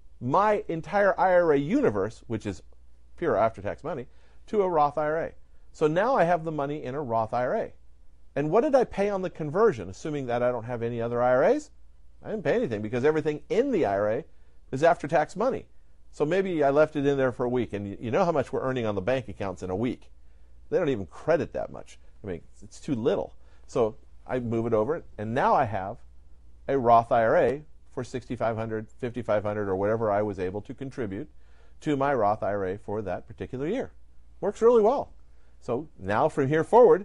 Speaker 11: my entire I R A universe, which is pure after-tax money, to a Roth I R A. So now I have the money in a Roth I R A. And what did I pay on the conversion, assuming that I don't have any other I R As? I didn't pay anything because everything in the I R A is after-tax money. So maybe I left it in there for a week, and you know how much we're earning on the bank accounts in a week. They don't even credit that much. I mean, it's too little. So I move it over, and now I have a Roth I R A for six thousand five hundred dollars, five thousand five hundred dollars, or whatever I was able to contribute to my Roth I R A for that particular year. Works really well. So now from here forward,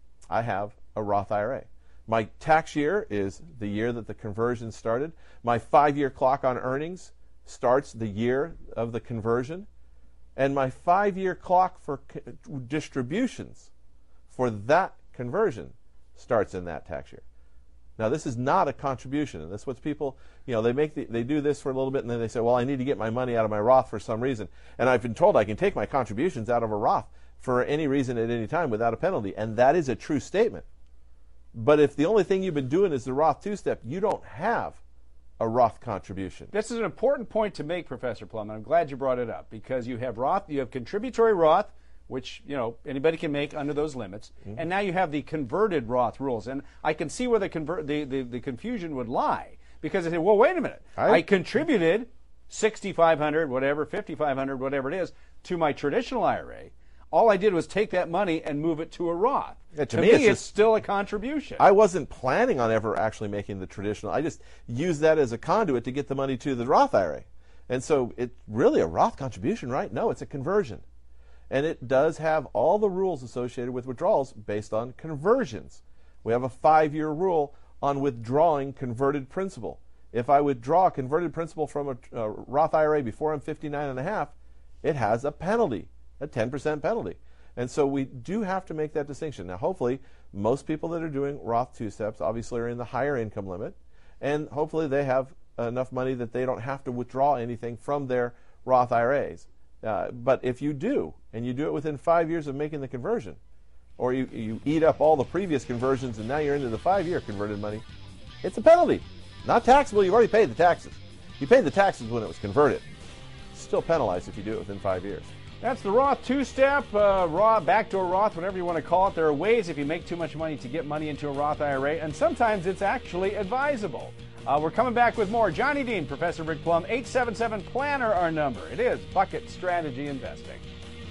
Speaker 11: I have a Roth I R A. My tax year is the year that the conversion started. My five-year clock on earnings starts the year of the conversion, and my five-year clock for distributions for that conversion starts in that tax year. Now, this is not a contribution, and that's what people, you know, they make the, they do this for a little bit, and then they say, well, I need to get my money out of my Roth for some reason, and I've been told I can take my contributions out of a Roth for any reason at any time without a penalty, and that is a true statement. But if the only thing you've been doing is the Roth two-step, you don't have a Roth contribution.
Speaker 10: This is an important point to make, Professor Plum, and I'm glad you brought it up, because you have Roth, you have contributory Roth, which, you know, anybody can make under those limits.
Speaker 11: Mm-hmm.
Speaker 10: And now you have the converted Roth rules. And I can see where the convert the, the, the confusion would lie. Because they say, well, wait a minute. I, I contributed sixty-five hundred dollars, whatever, fifty-five hundred dollars, whatever it is, to my traditional I R A. All I did was take that money and move it to a Roth.
Speaker 11: Yeah, to
Speaker 10: to
Speaker 11: me,
Speaker 10: me,
Speaker 11: it's,
Speaker 10: it's
Speaker 11: just,
Speaker 10: still a contribution.
Speaker 11: I wasn't planning on ever actually making the traditional. I just used that as a conduit to get the money to the Roth I R A. And so it's really a Roth contribution, right? No, it's a conversion. And it does have all the rules associated with withdrawals based on conversions. We have a five-year rule on withdrawing converted principal. If I withdraw a converted principal from a, a Roth I R A before I'm fifty-nine and a half, it has a penalty, a ten percent penalty. And so we do have to make that distinction. Now, hopefully, most people that are doing Roth two-steps obviously are in the higher income limit, and hopefully they have enough money that they don't have to withdraw anything from their Roth I R As. Uh, but if you do, and you do it within five years of making the conversion, or you, you eat up all the previous conversions and now you're into the five-year converted money, it's a penalty. Not taxable. You've already paid the taxes. You paid the taxes when it was converted. Still penalized if you do it within five years.
Speaker 10: That's the Roth two-step, uh, Roth, backdoor Roth, whatever you want to call it. There are ways if you make too much money to get money into a Roth I R A, and sometimes it's actually advisable. Uh, we're coming back with more. Johnny Dean, Professor Rick Plum, eight seven seven, planner, our number. It is Bucket Strategy Investing.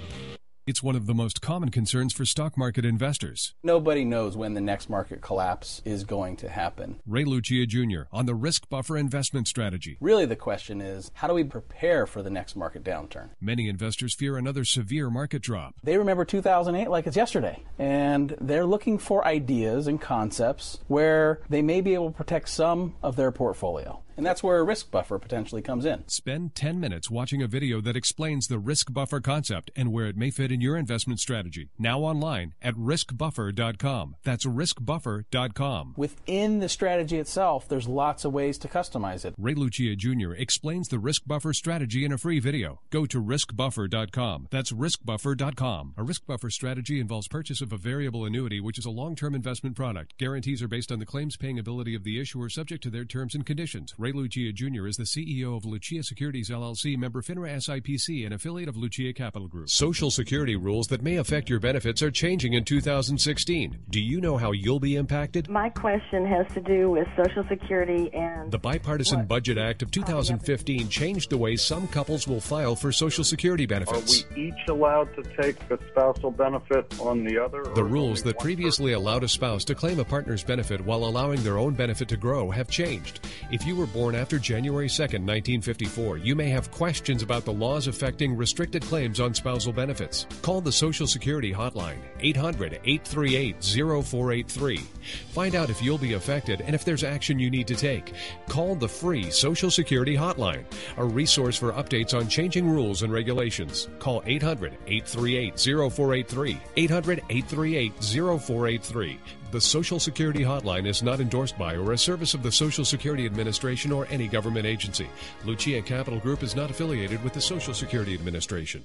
Speaker 9: It's one of the most common concerns for stock market investors.
Speaker 3: Nobody knows when the next market collapse is going to happen.
Speaker 9: Ray Lucia Junior on the Risk Buffer Investment Strategy.
Speaker 3: Really, the question is, how do we prepare for the next market downturn?
Speaker 9: Many investors fear another severe market drop.
Speaker 3: They remember two thousand eight like it's yesterday, and they're looking for ideas and concepts where they may be able to protect some of their portfolio. And that's where a risk buffer potentially comes in.
Speaker 9: Spend ten minutes watching a video that explains the risk buffer concept and where it may fit in your investment strategy. Now online at risk buffer dot com. That's risk buffer dot com.
Speaker 3: Within the strategy itself, there's lots of ways to customize it.
Speaker 9: Ray Lucia Junior explains the risk buffer strategy in a free video. Go to risk buffer dot com. That's risk buffer dot com. A risk buffer strategy involves purchase of a variable annuity, which is a long-term investment product. Guarantees are based on the claims-paying ability of the issuer, subject to their terms and conditions. Ray Lucia Junior is the C E O of Lucia Securities, L L C, member FINRA S I P C, and affiliate of Lucia Capital Group. Social Security rules that may affect your benefits are changing in two thousand sixteen. Do you know how you'll be impacted?
Speaker 5: My question has to do with Social Security and...
Speaker 9: The Bipartisan
Speaker 5: what?
Speaker 9: Budget Act of two thousand fifteen changed the way some couples will file for Social Security benefits.
Speaker 7: Are we each allowed to take a spousal benefit on the other?
Speaker 9: The rules that previously allowed a spouse to claim a partner's benefit while allowing their own benefit to grow have changed. If you were born after January second, nineteen fifty-four, you may have questions about the laws affecting restricted claims on spousal benefits. Call the Social Security hotline, eight hundred, eight three eight, zero four eight three. Find out if you'll be affected and if there's action you need to take. Call the free Social Security hotline, a resource for updates on changing rules and regulations. Call eight hundred, eight three eight, zero four eight three, eight hundred, eight three eight, zero four eight three. The Social Security hotline is not endorsed by or a service of the Social Security Administration or any government agency. Lucia Capital Group is not affiliated with the Social Security Administration.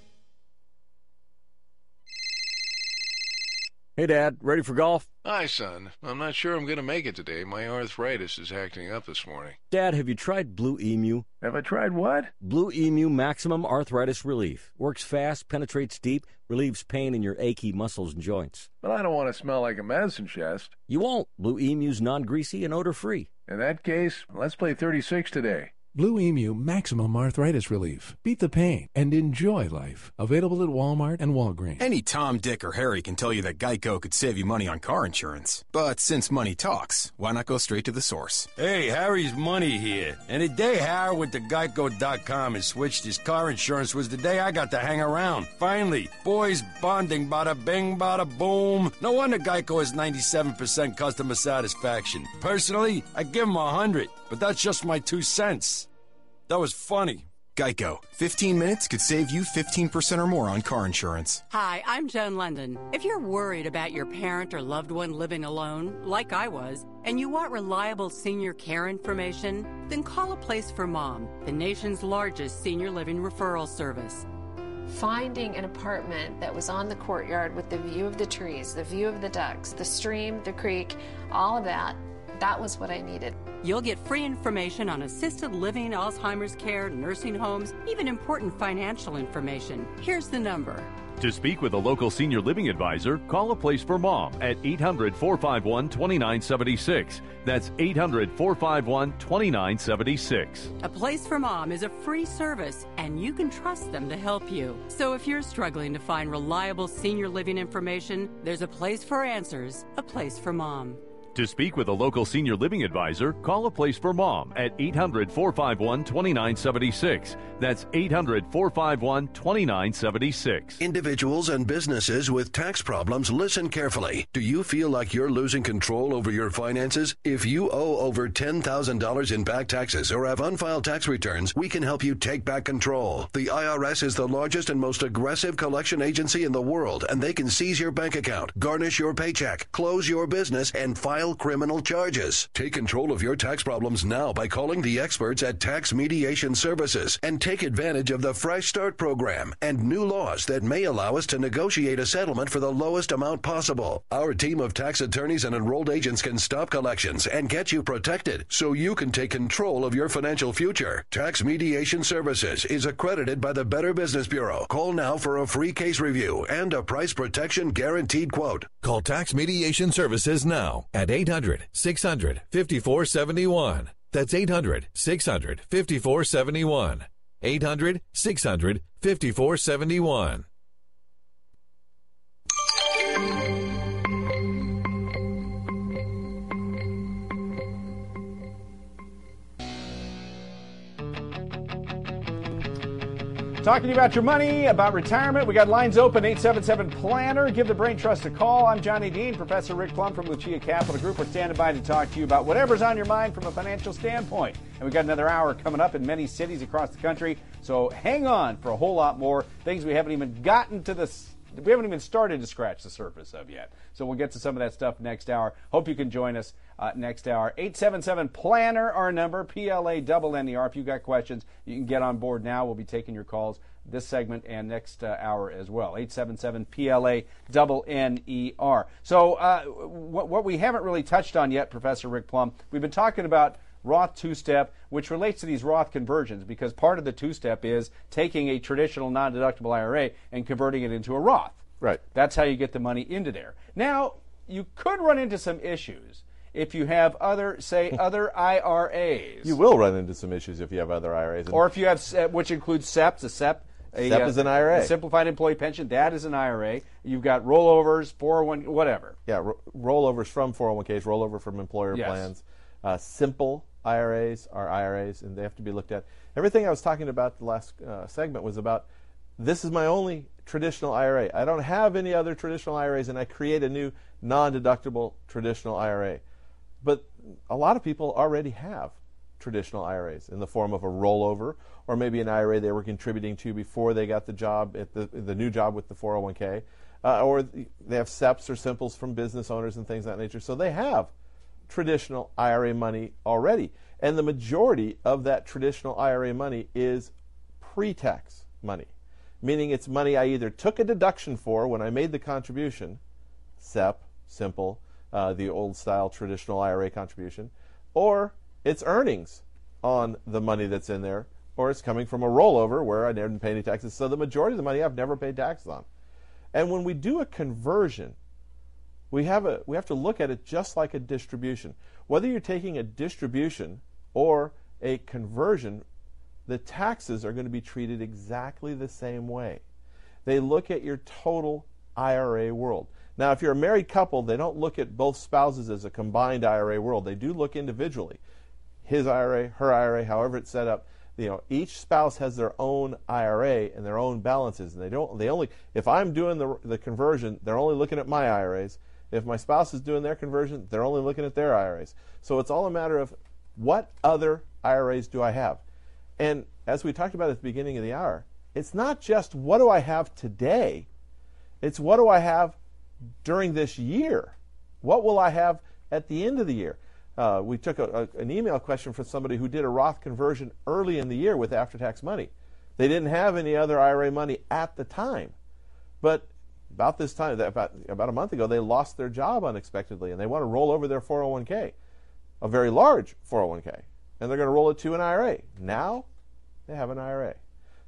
Speaker 8: Hey, Dad, ready for golf?
Speaker 12: Hi, son. I'm not sure I'm going to make it today. My arthritis is acting up this morning.
Speaker 8: Dad, have you tried Blue Emu?
Speaker 12: Have I tried what?
Speaker 8: Blue Emu Maximum Arthritis Relief. Works fast, penetrates deep, relieves pain in your achy muscles and joints.
Speaker 12: But I don't want to smell like a medicine chest.
Speaker 8: You won't. Blue Emu's non-greasy and odor-free.
Speaker 12: In that case, let's play thirty-six today.
Speaker 26: Blue Emu Maximum Arthritis Relief. Beat the pain and enjoy life. Available at Walmart and Walgreens.
Speaker 27: Any Tom, Dick, or Harry can tell you that Geico could save you money on car insurance. But since money talks, why not go straight to the source?
Speaker 28: Hey, Harry's Money here. And the day Harry went to Geico dot com and switched his car insurance was the day I got to hang around. Finally, boys bonding, bada bing, bada boom. No wonder Geico has ninety-seven percent customer satisfaction. Personally, I give him one hundred, but that's just my two cents. That was funny.
Speaker 27: Geico. fifteen minutes could save you fifteen percent or more on car insurance.
Speaker 29: Hi, I'm Joan London. If you're worried about your parent or loved one living alone, like I was, and you want reliable senior care information, then call A Place for Mom, the nation's largest senior living referral service.
Speaker 30: Finding an apartment that was on the courtyard with the view of the trees, the view of the ducks, the stream, the creek, all of that, that was what I needed.
Speaker 29: You'll get free information on assisted living, Alzheimer's care, nursing homes, even important financial information. Here's the number,
Speaker 6: To speak with a local senior living advisor, call A Place for Mom at eight hundred, four five one, two nine seven six. That's eight hundred, four five one, two nine seven six.
Speaker 29: A Place for Mom is a free service, and you can trust them to help you. So if you're struggling to find reliable senior living information, there's a place for answers, A Place for Mom.
Speaker 6: To speak with a local senior living advisor, call A Place for Mom at eight hundred, four five one, two nine seven six. That's eight hundred, four five one, two nine seven six.
Speaker 13: Individuals and businesses with tax problems, listen carefully. Do you feel like you're losing control over your finances? If you owe over ten thousand dollars in back taxes or have unfiled tax returns, we can help you take back control. The I R S is the largest and most aggressive collection agency in the world, and they can seize your bank account, garnish your paycheck, close your business, and file criminal charges. Take control of your tax problems now by calling the experts at Tax Mediation Services and take advantage of the Fresh Start program and new laws that may allow us to negotiate a settlement for the lowest amount possible. Our team of tax attorneys and enrolled agents can stop collections and get you protected so you can take control of your financial future. Tax Mediation Services is accredited by the Better Business Bureau. Call now for a free case review and a price protection guaranteed quote.
Speaker 14: Call Tax Mediation Services now at eight hundred, six hundred, five four seven one. That's eight hundred, six hundred, five four seven one. eight hundred, six hundred, five four seven one.
Speaker 10: Talking to you about your money, about retirement. We got lines open, eight seven seven, planner. Give the Brain Trust a call. I'm Johnny Dean, Professor Rick Plum from Lucia Capital Group. We're standing by to talk to you about whatever's on your mind from a financial standpoint. And we've got another hour coming up in many cities across the country. So hang on for a whole lot more things we haven't even gotten to this. We haven't even started to scratch the surface of yet. So we'll get to some of that stuff next hour. Hope you can join us uh, next hour. eight seven seven, planner, our number, P L A N N E R. If you've got questions, you can get on board now. We'll be taking your calls this segment and next uh, hour as well. eight seven seven, P L A N N E R. So uh, what, what we haven't really touched on yet, Professor Rick Plum, we've been talking about Roth two-step, which relates to these Roth conversions, because part of the two-step is taking a traditional non-deductible I R A and converting it into a Roth.
Speaker 11: Right.
Speaker 10: That's how you get the money into there. Now, you could run into some issues if you have other, say, other I R As.
Speaker 11: You will run into some issues if you have other I R As.
Speaker 10: Or if you have, which includes S E Ps, a S E P. A,
Speaker 11: S E P is an I R A.
Speaker 10: A simplified employee pension, that is an I R A. You've got rollovers, four oh one, whatever.
Speaker 11: Yeah, ro- rollovers from four oh one Ks, rollover from employer
Speaker 10: yes.
Speaker 11: plans. Uh, simple I R As are I R As, and they have to be looked at. Everything I was talking about the last uh, segment was about, this is my only traditional I R A. I don't have any other traditional I R As, and I create a new non-deductible traditional I R A. But a lot of people already have traditional I R As in the form of a rollover, or maybe an I R A they were contributing to before they got the job at the the new job with the four oh one K, uh, or they have S E Ps or simples from business owners and things of that nature. So they have traditional I R A money already, and the majority of that traditional I R A money is pre-tax money, meaning it's money I either took a deduction for when I made the contribution, S E P, simple, uh, the old style traditional I R A contribution, or it's earnings on the money that's in there, or it's coming from a rollover where I didn't pay any taxes. So the majority of the money I've never paid taxes on. And when we do a conversion, we have a we have to look at it just like a distribution. Whether you're taking a distribution or a conversion, the taxes are going to be treated exactly the same way. They look at your total I R A world. Now, if you're a married couple, they don't look at both spouses as a combined I R A world. They do look individually. His I R A, her I R A, however it's set up. You know, each spouse has their own I R A and their own balances, and they don't. They only. If I'm doing the the conversion, they're only looking at my I R As. If my spouse is doing their conversion, they're only looking at their I R As. So it's all a matter of what other I R As do I have, and as we talked about at the beginning of the hour, it's not just what do I have today. It's what do I have during this year. What will I have at the end of the year? Uh, we took a, a, an email question from somebody who did a Roth conversion early in the year with after-tax money. They didn't have any other I R A money at the time. But about this time, about, about a month ago, they lost their job unexpectedly, and they want to roll over their four oh one K, a very large four oh one K, and they're going to roll it to an I R A. Now, they have an I R A.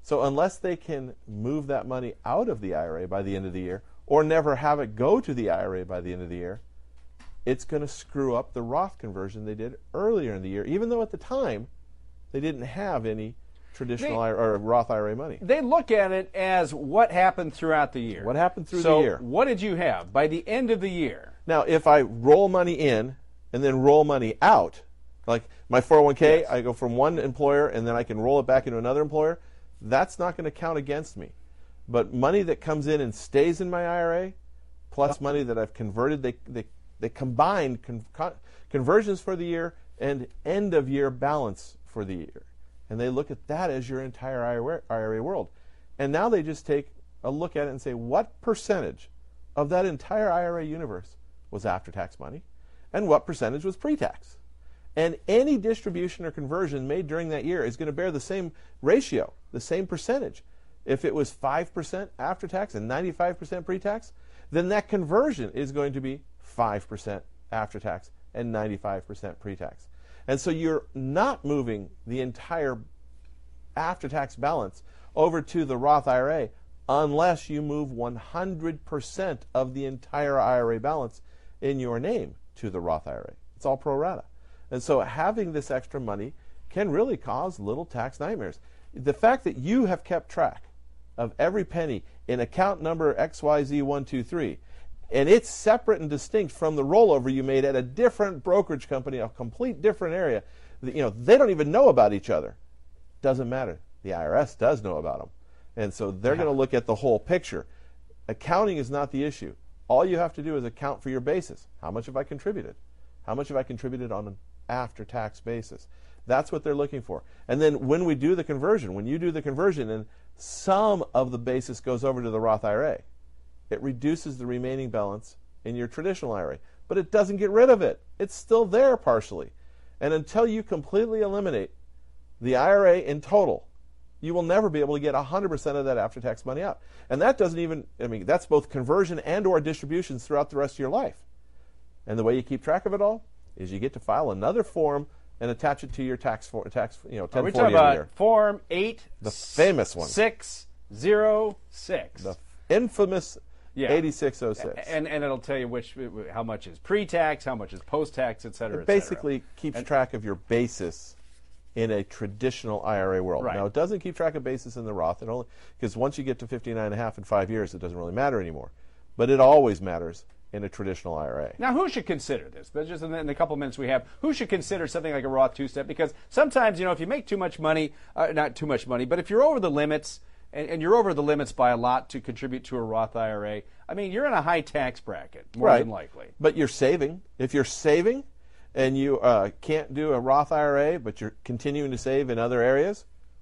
Speaker 11: So unless they can move that money out of the I R A by the end of the year, or never have it go to the I R A by the end of the year, it's going to screw up the Roth conversion they did earlier in the year, even though at the time they didn't have any traditional
Speaker 10: They-
Speaker 11: I R A or Roth I R A money.
Speaker 10: They look at it as what happened throughout the year.
Speaker 11: What happened through
Speaker 10: so
Speaker 11: the year.
Speaker 10: what did you have by the end of the year?
Speaker 11: Now, if I roll money in and then roll money out, like my four oh one k,
Speaker 10: Yes.
Speaker 11: I go from one employer and then I can roll it back into another employer, that's not going to count against me. But money that comes in and stays in my I R A, plus money that I've converted, they they, they combine con, con, conversions for the year and end of year balance for the year. And they look at that as your entire I R A world. And now they just take a look at it and say, what percentage of that entire I R A universe was after-tax money, and what percentage was pre-tax? And any distribution or conversion made during that year is going to bear the same ratio, the same percentage. If it was five percent after-tax and ninety-five percent pre-tax, then that conversion is going to be five percent after-tax and ninety-five percent pre-tax. And so you're not moving the entire after-tax balance over to the Roth I R A unless you move one hundred percent of the entire I R A balance in your name to the Roth I R A. It's all pro rata. And so having this extra money can really cause little tax nightmares. The fact that you have kept track of every penny in account number X Y Z one two three, and it's separate and distinct from the rollover you made at a different brokerage company, a complete different area, you know, they don't even know about each other. Doesn't matter. The I R S does know about them. And so they're
Speaker 10: Yeah.
Speaker 11: going to look at the whole picture. Accounting is not the issue. All you have to do is account for your basis. How much have I contributed? How much have I contributed on an after-tax basis? That's what they're looking for. And then when we do the conversion, when you do the conversion and some of the basis goes over to the Roth I R A, it reduces the remaining balance in your traditional I R A. But it doesn't get rid of it. It's still there partially. And until you completely eliminate the I R A in total, you will never be able to get one hundred percent of that after-tax money out. And that doesn't even, I mean, that's both conversion and or distributions throughout the rest of your life. And the way you keep track of it all is you get to file another form and attach it to your tax, for, tax you know,
Speaker 10: Are we
Speaker 11: ten forty
Speaker 10: talking
Speaker 11: every
Speaker 10: about
Speaker 11: year.
Speaker 10: Form eight?
Speaker 11: The famous one.
Speaker 10: six zero six.
Speaker 11: The infamous
Speaker 10: Yeah.
Speaker 11: eighty-six oh six.
Speaker 10: And and it'll tell you which how much is pre-tax, how much is post-tax, et cetera,
Speaker 11: It
Speaker 10: et cetera.
Speaker 11: basically keeps track of your basis in a traditional I R A world.
Speaker 10: Right.
Speaker 11: Now, it doesn't keep track of basis in the Roth. It only because once you get to fifty-nine and a half in five years, it doesn't really matter anymore. But it always matters in a traditional I R A.
Speaker 10: Now, who should consider this? But just in the, in the couple minutes we have, who should consider something like a Roth two-step? Because sometimes, you know, if you make too much money, uh, not too much money, but if you're over the limits, and, and you're over the limits by a lot to contribute to a Roth I R A, I mean, you're in a high tax bracket, more
Speaker 11: right.
Speaker 10: than likely.
Speaker 11: But you're saving. If you're saving and you uh, can't do a Roth I R A, but you're continuing to save in other areas,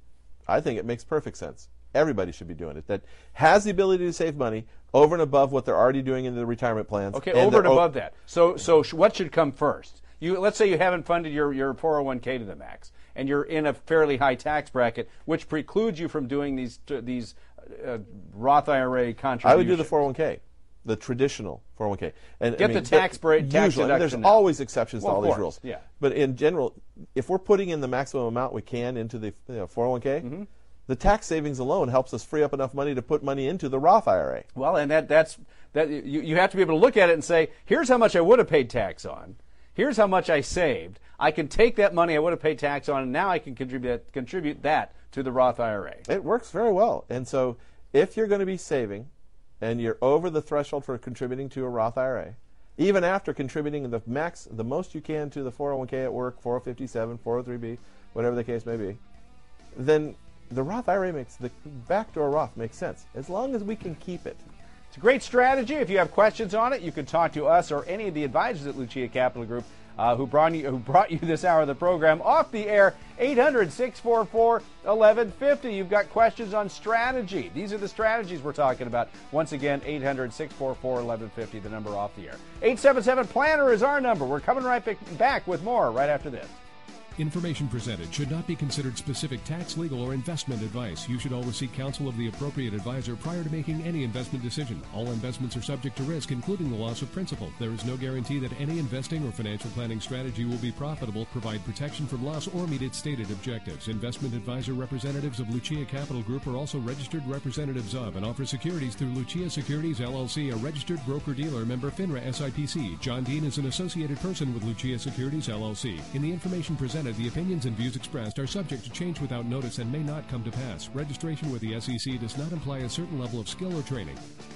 Speaker 11: I think it makes perfect sense. Everybody should be doing it. That has the ability to save money over and above what they're already doing in the retirement plans.
Speaker 10: Okay,
Speaker 11: and
Speaker 10: over and
Speaker 11: o-
Speaker 10: above that. So, so sh- what should come first? You let's say you haven't funded your, your four oh one k to the max, and you're in a fairly high tax bracket, which precludes you from doing these t- these uh, Roth I R A contributions.
Speaker 11: I would do the four oh one k, the traditional four oh one k, and
Speaker 10: Get
Speaker 11: I mean,
Speaker 10: the tax
Speaker 11: but
Speaker 10: break, tax
Speaker 11: usually,
Speaker 10: deduction
Speaker 11: there's
Speaker 10: now.
Speaker 11: always exceptions
Speaker 10: Well,
Speaker 11: to all
Speaker 10: of
Speaker 11: these
Speaker 10: course,
Speaker 11: rules.
Speaker 10: yeah.
Speaker 11: But in general, if we're putting in the maximum amount we can into the you know, four oh one k,
Speaker 10: Mm-hmm.
Speaker 11: the tax savings alone helps us free up enough money to put money into the Roth I R A.
Speaker 10: Well, and that that's that you, you have to be able to look at it and say, here's how much I would have paid tax on. Here's how much I saved. I can take that money I would have paid tax on, and now I can contribute contribute that to the Roth I R A.
Speaker 11: It works very well. And so if you're going to be saving and you're over the threshold for contributing to a Roth I R A, even after contributing the max, the most you can to the four oh one k at work, four oh fifty-seven, four oh three b, whatever the case may be, then the Roth I R A makes, the backdoor Roth makes sense, as long as we can keep it.
Speaker 10: It's a great strategy. If you have questions on it, you can talk to us or any of the advisors at Lucia Capital Group uh, who, brought you, who brought you this hour of the program off the air. eight hundred, six four four, eleven fifty. You've got questions on strategy. These are the strategies we're talking about. Once again, eight hundred, six four four, eleven fifty, the number off the air. eight seven seven, planner is our number. We're coming right back with more right after this.
Speaker 9: Information presented should not be considered specific tax, legal, or investment advice. You should always seek counsel of the appropriate advisor prior to making any investment decision. All investments are subject to risk, including the loss of principal. There is no guarantee that any investing or financial planning strategy will be profitable, provide protection from loss, or meet its stated objectives. Investment advisor representatives of Lucia Capital Group are also registered representatives of and offer securities through Lucia Securities, L L C, a registered broker-dealer, member FINRA S I P C. John Dean is an associated person with Lucia Securities, L L C. In the information presented, the opinions and views expressed are subject to change without notice and may not come to pass. Registration with the S E C does not imply a certain level of skill or training.